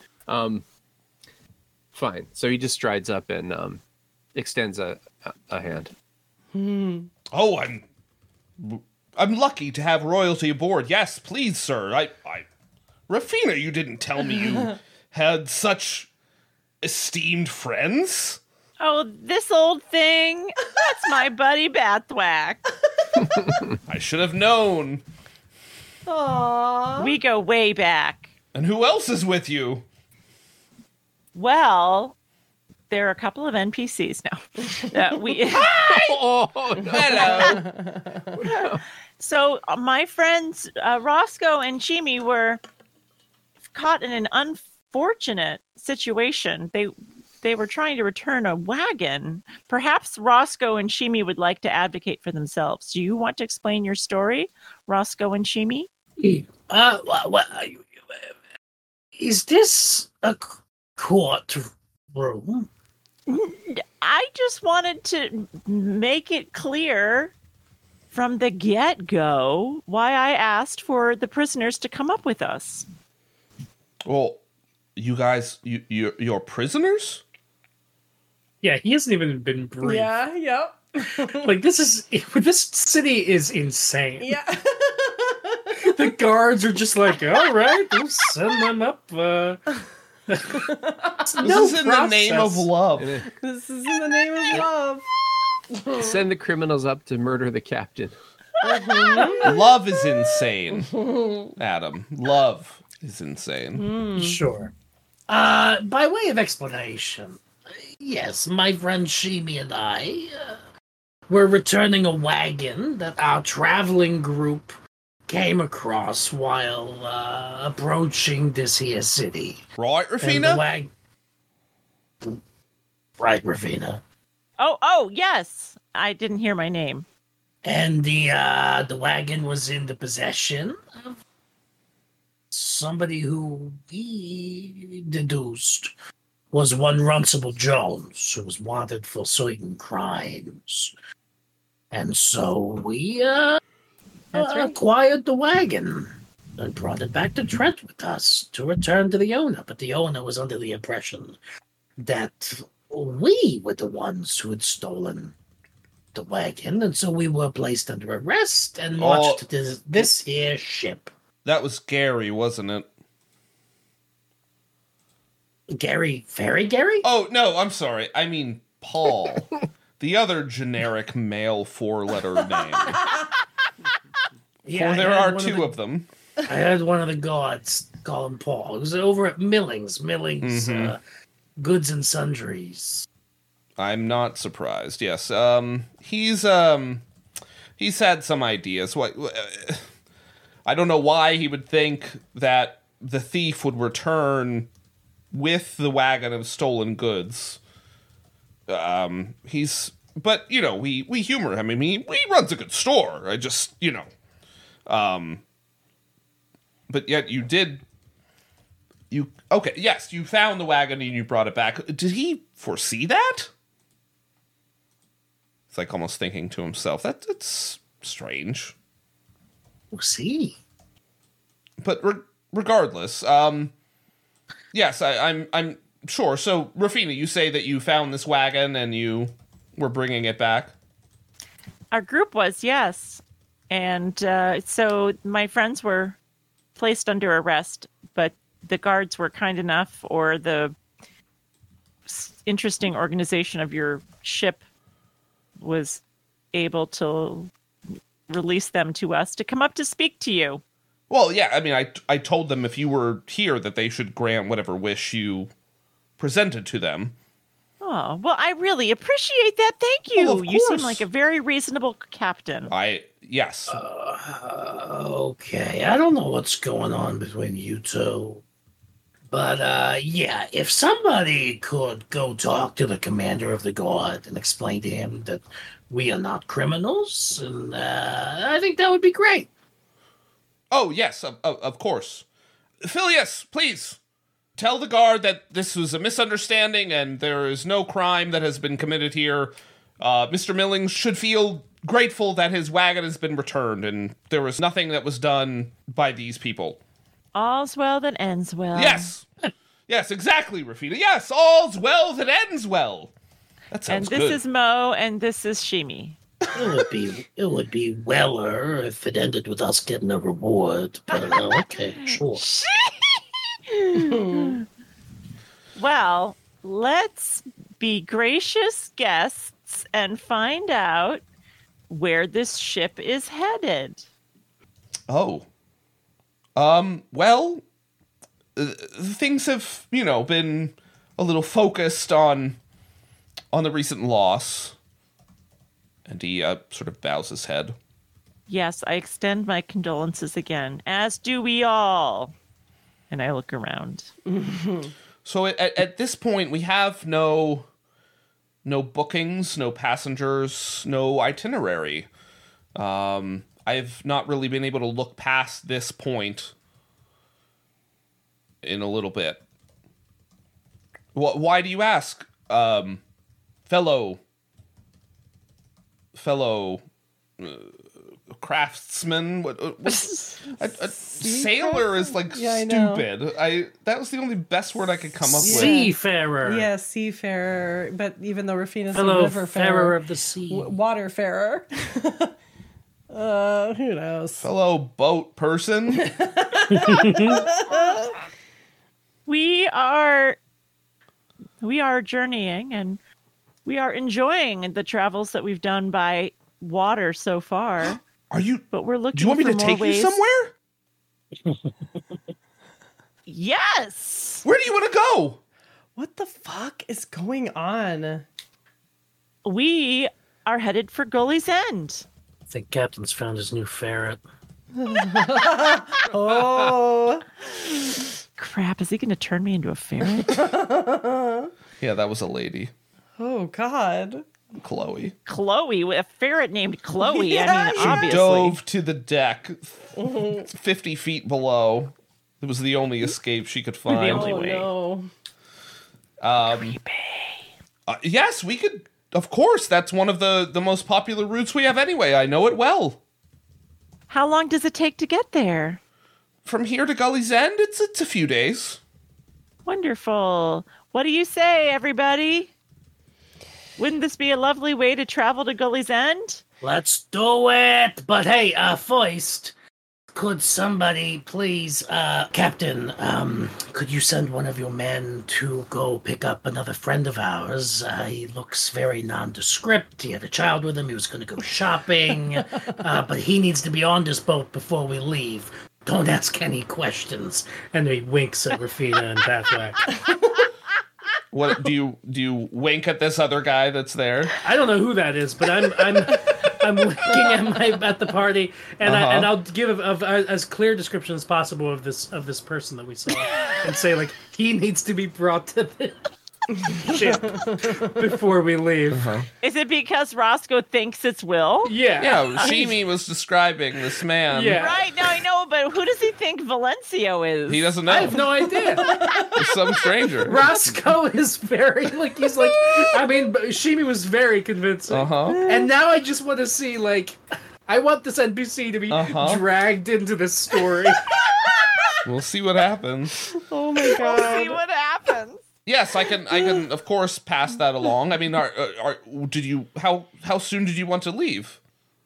Fine. So he just strides up and extends a hand. Oh, I'm lucky to have royalty aboard. Yes, please, sir. Rafina, you didn't tell me you had such esteemed friends. Oh, this old thing. That's my buddy Bathwack. I should have known. Aww. We go way back. And who else is with you? Well, there are a couple of NPCs now. Hello. So my friends Roscoe and Chimi were caught in an unfortunate situation. They were trying to return a wagon. Perhaps Roscoe and Chimi would like to advocate for themselves. Do you want to explain your story, Roscoe and Chimi? Is this a court room? I just wanted to make it clear from the get-go why I asked for the prisoners to come up with us. Well, you guys, you're prisoners? Yeah, he hasn't even been briefed. Yeah, yep. Like, this city is insane. Yeah. The guards are just like, all right, we'll send them up. This is in the name of love. This is in the name of love. Send the criminals up to murder the captain. Love is insane, Adam. Love is insane. Sure. By way of explanation, yes, my friend Chimi and I were returning a wagon that our traveling group came across while approaching this here city. Right, Rafina? Right, Rafina. Oh, yes. I didn't hear my name. And the wagon was in the possession of somebody who we deduced was one Runcible Jones, who was wanted for certain crimes. And so we acquired the wagon and brought it back to Trent with us to return to the owner. But the owner was under the impression that we were the ones who had stolen the wagon, and so we were placed under arrest and marched to this here ship. That was Gary, wasn't it? Gary? Fairy Gary? Oh, no, I'm sorry. I mean Paul. The other generic male four-letter name. Yeah, there are two of them. I heard one of the guards call him Paul. It was over at Millings, Goods and Sundries. I'm not surprised. Yes, he's had some ideas. I don't know why he would think that the thief would return with the wagon of stolen goods. But you know, we humor him. I mean, he runs a good store. I just, you know, but yet you did Okay, yes, you found the wagon and you brought it back. Did he foresee that? It's like almost thinking to himself, that's strange. See. But regardless, yes, I'm sure. So, Rafina, you say that you found this wagon and you were bringing it back? Our group was, yes. And so my friends were placed under arrest, but the guards were kind enough, or the interesting organization of your ship was able to release them to us to come up to speak to you. Well, yeah, I mean, I told them if you were here that they should grant whatever wish you presented to them. Oh, well, I really appreciate that. Thank you. Well, you seem like a very reasonable captain. Yes. Okay, I don't know what's going on between you two. But, yeah, if somebody could go talk to the commander of the guard and explain to him that we are not criminals, and I think that would be great. Oh, yes, of course. Phileas, please, tell the guard that this was a misunderstanding and there is no crime that has been committed here. Mr. Millings should feel grateful that his wagon has been returned and there was nothing that was done by these people. All's well that ends well. Yes. Yes, exactly, Rafina. Yes, all's well that ends well. That sounds good. And this is Mo, and this is Shimi. It would be weller if it ended with us getting a reward. But okay, sure. Well, let's be gracious guests and find out where this ship is headed. Oh. Well, things have, been a little focused on the recent loss. And he sort of bows his head. Yes, I extend my condolences again, as do we all. And I look around. So at this point, we have no bookings, no passengers, no itinerary. I've not really been able to look past this point in a little bit. Why do you ask, fellow craftsman? A sailor is like stupid. That was the only best word I could come up with. Seafarer. Yeah, seafarer. But even though Rafina's a Fellow riverfarer, farer of the sea. Waterfarer. Who knows? Fellow boat person. We are journeying, and we are enjoying the travels that we've done by water so far. Are you? But we're looking. Do you want me to take ways. you somewhere? Yes. Where do you want to go? What the fuck is going on? We are headed for Gully's End. I think Captain's found his new ferret. Oh. Crap, is he going to turn me into a ferret? Yeah, that was a lady. Oh, God. Chloe, with a ferret named Chloe. Yeah, I mean, obviously. dove to the deck 50 feet below. It was the only escape she could find. The only way. No. Yes, we could. Of course, that's one of the most popular routes we have anyway. I know it well. How long does it take to get there? From here to Gully's End, it's a few days. Wonderful. What do you say, everybody? Wouldn't this be a lovely way to travel to Gully's End? Let's do it! But hey, first, could somebody please, Captain, could you send one of your men to go pick up another friend of ours? He looks very nondescript. He had a child with him. He was going to go shopping. But he needs to be on this boat before we leave. Don't ask any questions. And he winks at Rafina and Bathwack. What do you wink at this other guy that's there? I don't know who that is, but I'm looking at the party, and I'll give as clear description as possible of this person that we saw, and say like he needs to be brought to this. ship before we leave. Is it because Roscoe thinks it's Will? Yeah. Yeah, Shimi was describing this man. Yeah. Right, no, I know, but who does he think Valencio is? He doesn't know. I have no idea. It's some stranger. Roscoe is very he's like. I mean, Shimi was very convincing. And now I just want to see I want this NPC to be dragged into this story. We'll see what happens. Oh my god. We'll see what happens. Yes, I can of course pass that along. I mean, how soon did you want to leave?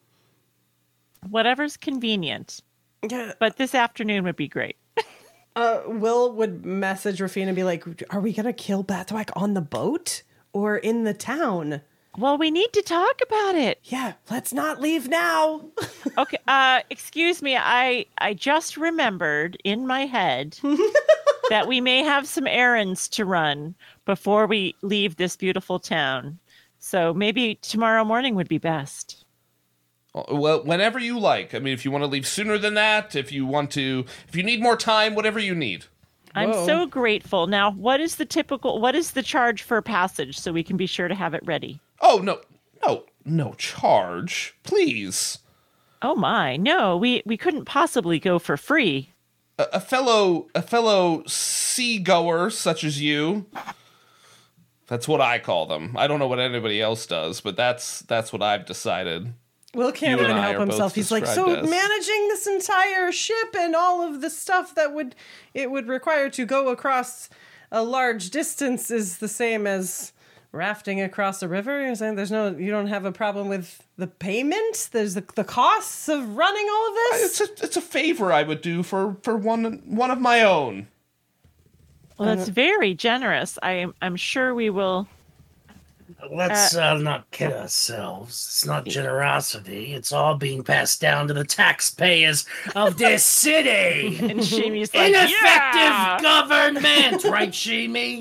Whatever's convenient. Yeah. But this afternoon would be great. Will would message Rafina and be like, are we going to kill Batroc on the boat or in the town? Well, we need to talk about it. Yeah, let's not leave now. Okay, excuse me. I just remembered in my head that we may have some errands to run before we leave this beautiful town. So maybe tomorrow morning would be best. Well, whenever you like. I mean, if you want to leave sooner than that, if you need more time, whatever you need. I'm so grateful. Now, what is the charge for passage so we can be sure to have it ready? Oh, no charge, please. Oh my, no, we couldn't possibly go for free. A fellow seagoer such as you. That's what I call them. I don't know what anybody else does, but that's what I've decided. Will can't even help himself. He's like, so managing this entire ship and all of the stuff that it would require to go across a large distance is the same as rafting across a river. You're saying you don't have a problem with the payment? There's the costs of running all of this? It's a favor I would do for one of my own. Well, that's very generous. I'm sure we will. Let's not kid ourselves. It's not generosity. It's all being passed down to the taxpayers of this city. And Shimi's like, ineffective government, right, Shimi?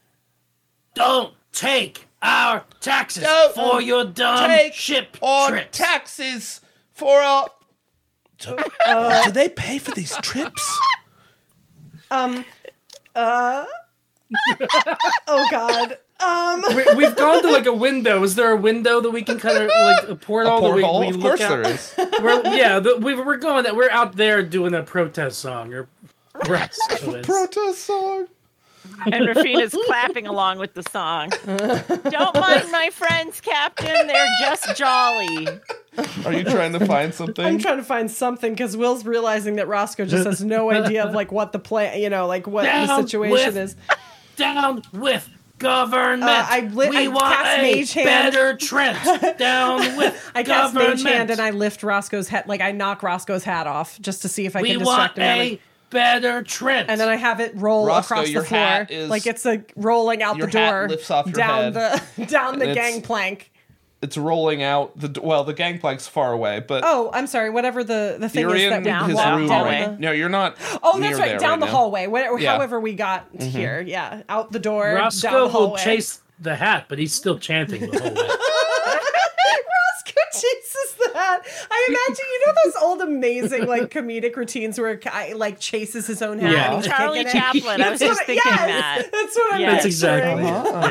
Don't take our taxes for your dumb ship trips. Taxes for our... do they pay for these trips? Oh God. We've gone to a window. Is there a window that we can kind of a porthole that we of look course out? There is. We're going that we're out there doing a protest song or protest song. And Rafina's clapping along with the song. Don't mind my friends, Captain. They're just jolly. Are you trying to find something? I'm trying to find something because Will's realizing that Roscoe just has no idea of what the plan, what the situation is. Down with government. I want a better Trent. Down with I cast government. Mage Hand and I lift Roscoe's head, I knock Roscoe's hat off just to see if I can distract him. We want a better Trent. And then I have it roll across the floor, it's rolling out the door, lifts off your down head, down the gangplank. It's rolling out the gangplank's far away, but I'm sorry. Whatever the thing you're is in that his room right. No, you're not. Oh, that's right. Down the now. hallway. However we got here. Yeah, out the door. Roscoe down the hallway. will chase the hat, but he's still chanting the whole way. Roscoe chases the hat. I imagine those old amazing comedic routines where a guy chases his own hat. Yeah. And he's Charlie Chaplin. I was just thinking that. That's what I'm. That's exactly.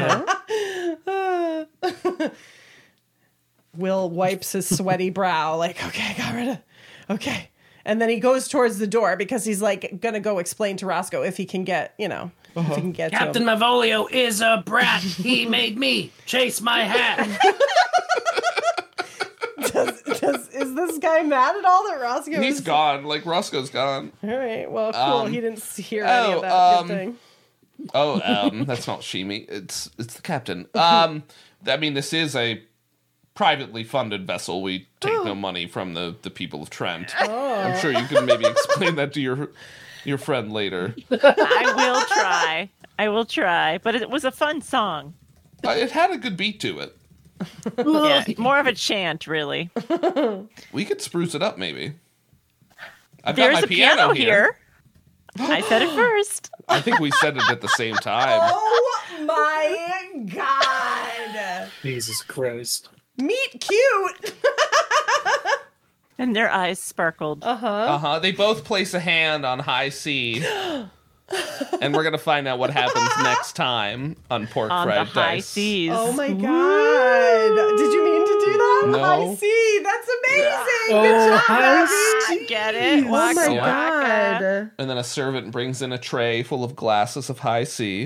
Will wipes his sweaty brow, okay, I got rid of. Okay, and then he goes towards the door because he's gonna go explain to Roscoe if he can get, if he can get Captain to him. Malvolio is a brat. He made me chase my hat. Is this guy mad at all that Roscoe? He's gone. Roscoe's gone. All right. Well, cool. He didn't hear any of that good thing. That's not Shimi. It's the captain. I mean, this is a privately funded vessel. We take no money from the people of Trent. I'm sure you can maybe explain that to your friend later. I will try. But it was a fun song. It had a good beat to it. Yeah, more of a chant, really. We could spruce it up, maybe. There's got my piano here. I said it first. I think we said it at the same time. Oh my God! Jesus Christ. Meet cute. And their eyes sparkled. They both place a hand on high C. And we're going to find out what happens next time on Pork on Fried the Dice. high seas. Oh my God. Did you mean to do that? No. I see. That's amazing. Oh, Good job, I Abby. Get it? Oh my Waka, waka. God. And then a servant brings in a tray full of glasses of high C.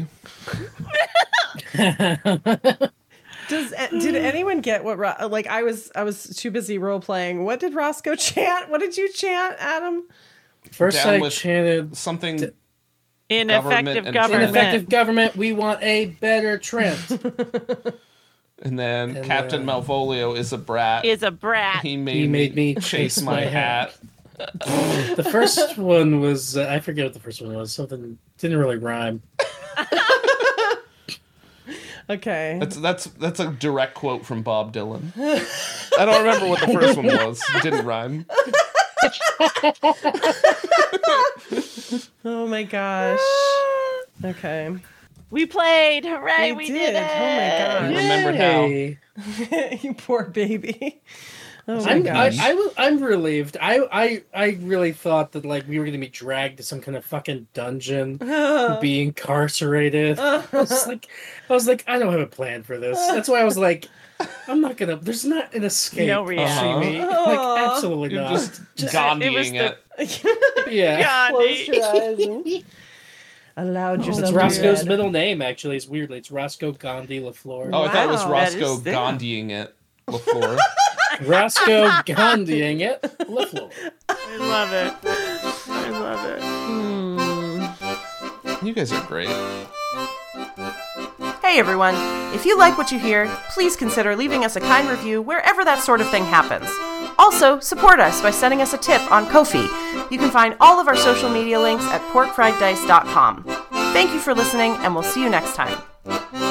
Did anyone get what I was too busy role playing. What did Roscoe chant? What did you chant, Adam? First Down I with chanted something. Ineffective and government. ineffective government, we want a better Trent. And then Captain Malvolio is a brat. He made me chase my hat. The first one was I forget what the first one was. Something didn't really rhyme. Okay. That's a direct quote from Bob Dylan. I don't remember what the first one was. It didn't rhyme. Oh my gosh. Okay. We played. Hooray, we did it. Oh my I gosh. remembered how. You poor baby. Oh my gosh. I'm relieved. I really thought that like we were gonna be dragged to some kind of fucking dungeon, be incarcerated. I was like, I don't have a plan for this. That's why I was like, I'm not gonna. There's not an escape. No reality. Like absolutely You're not. just Gandhiing it. Yeah. Close your eyes and allowed yourself. It's to Roscoe's read. middle name. Actually, it's weirdly. It's Roscoe Gandhi LaFleur. Oh, I thought it was Wow. Roscoe That is Gandhiing it. LaFleur. Roscoe Gandhiing it. LaFleur. I love it. I love it. You guys are great. Hey everyone! If you like what you hear, please consider leaving us a kind review wherever that sort of thing happens. Also, support us by sending us a tip on Ko-fi. You can find all of our social media links at porkfrieddice.com. Thank you for listening, and we'll see you next time.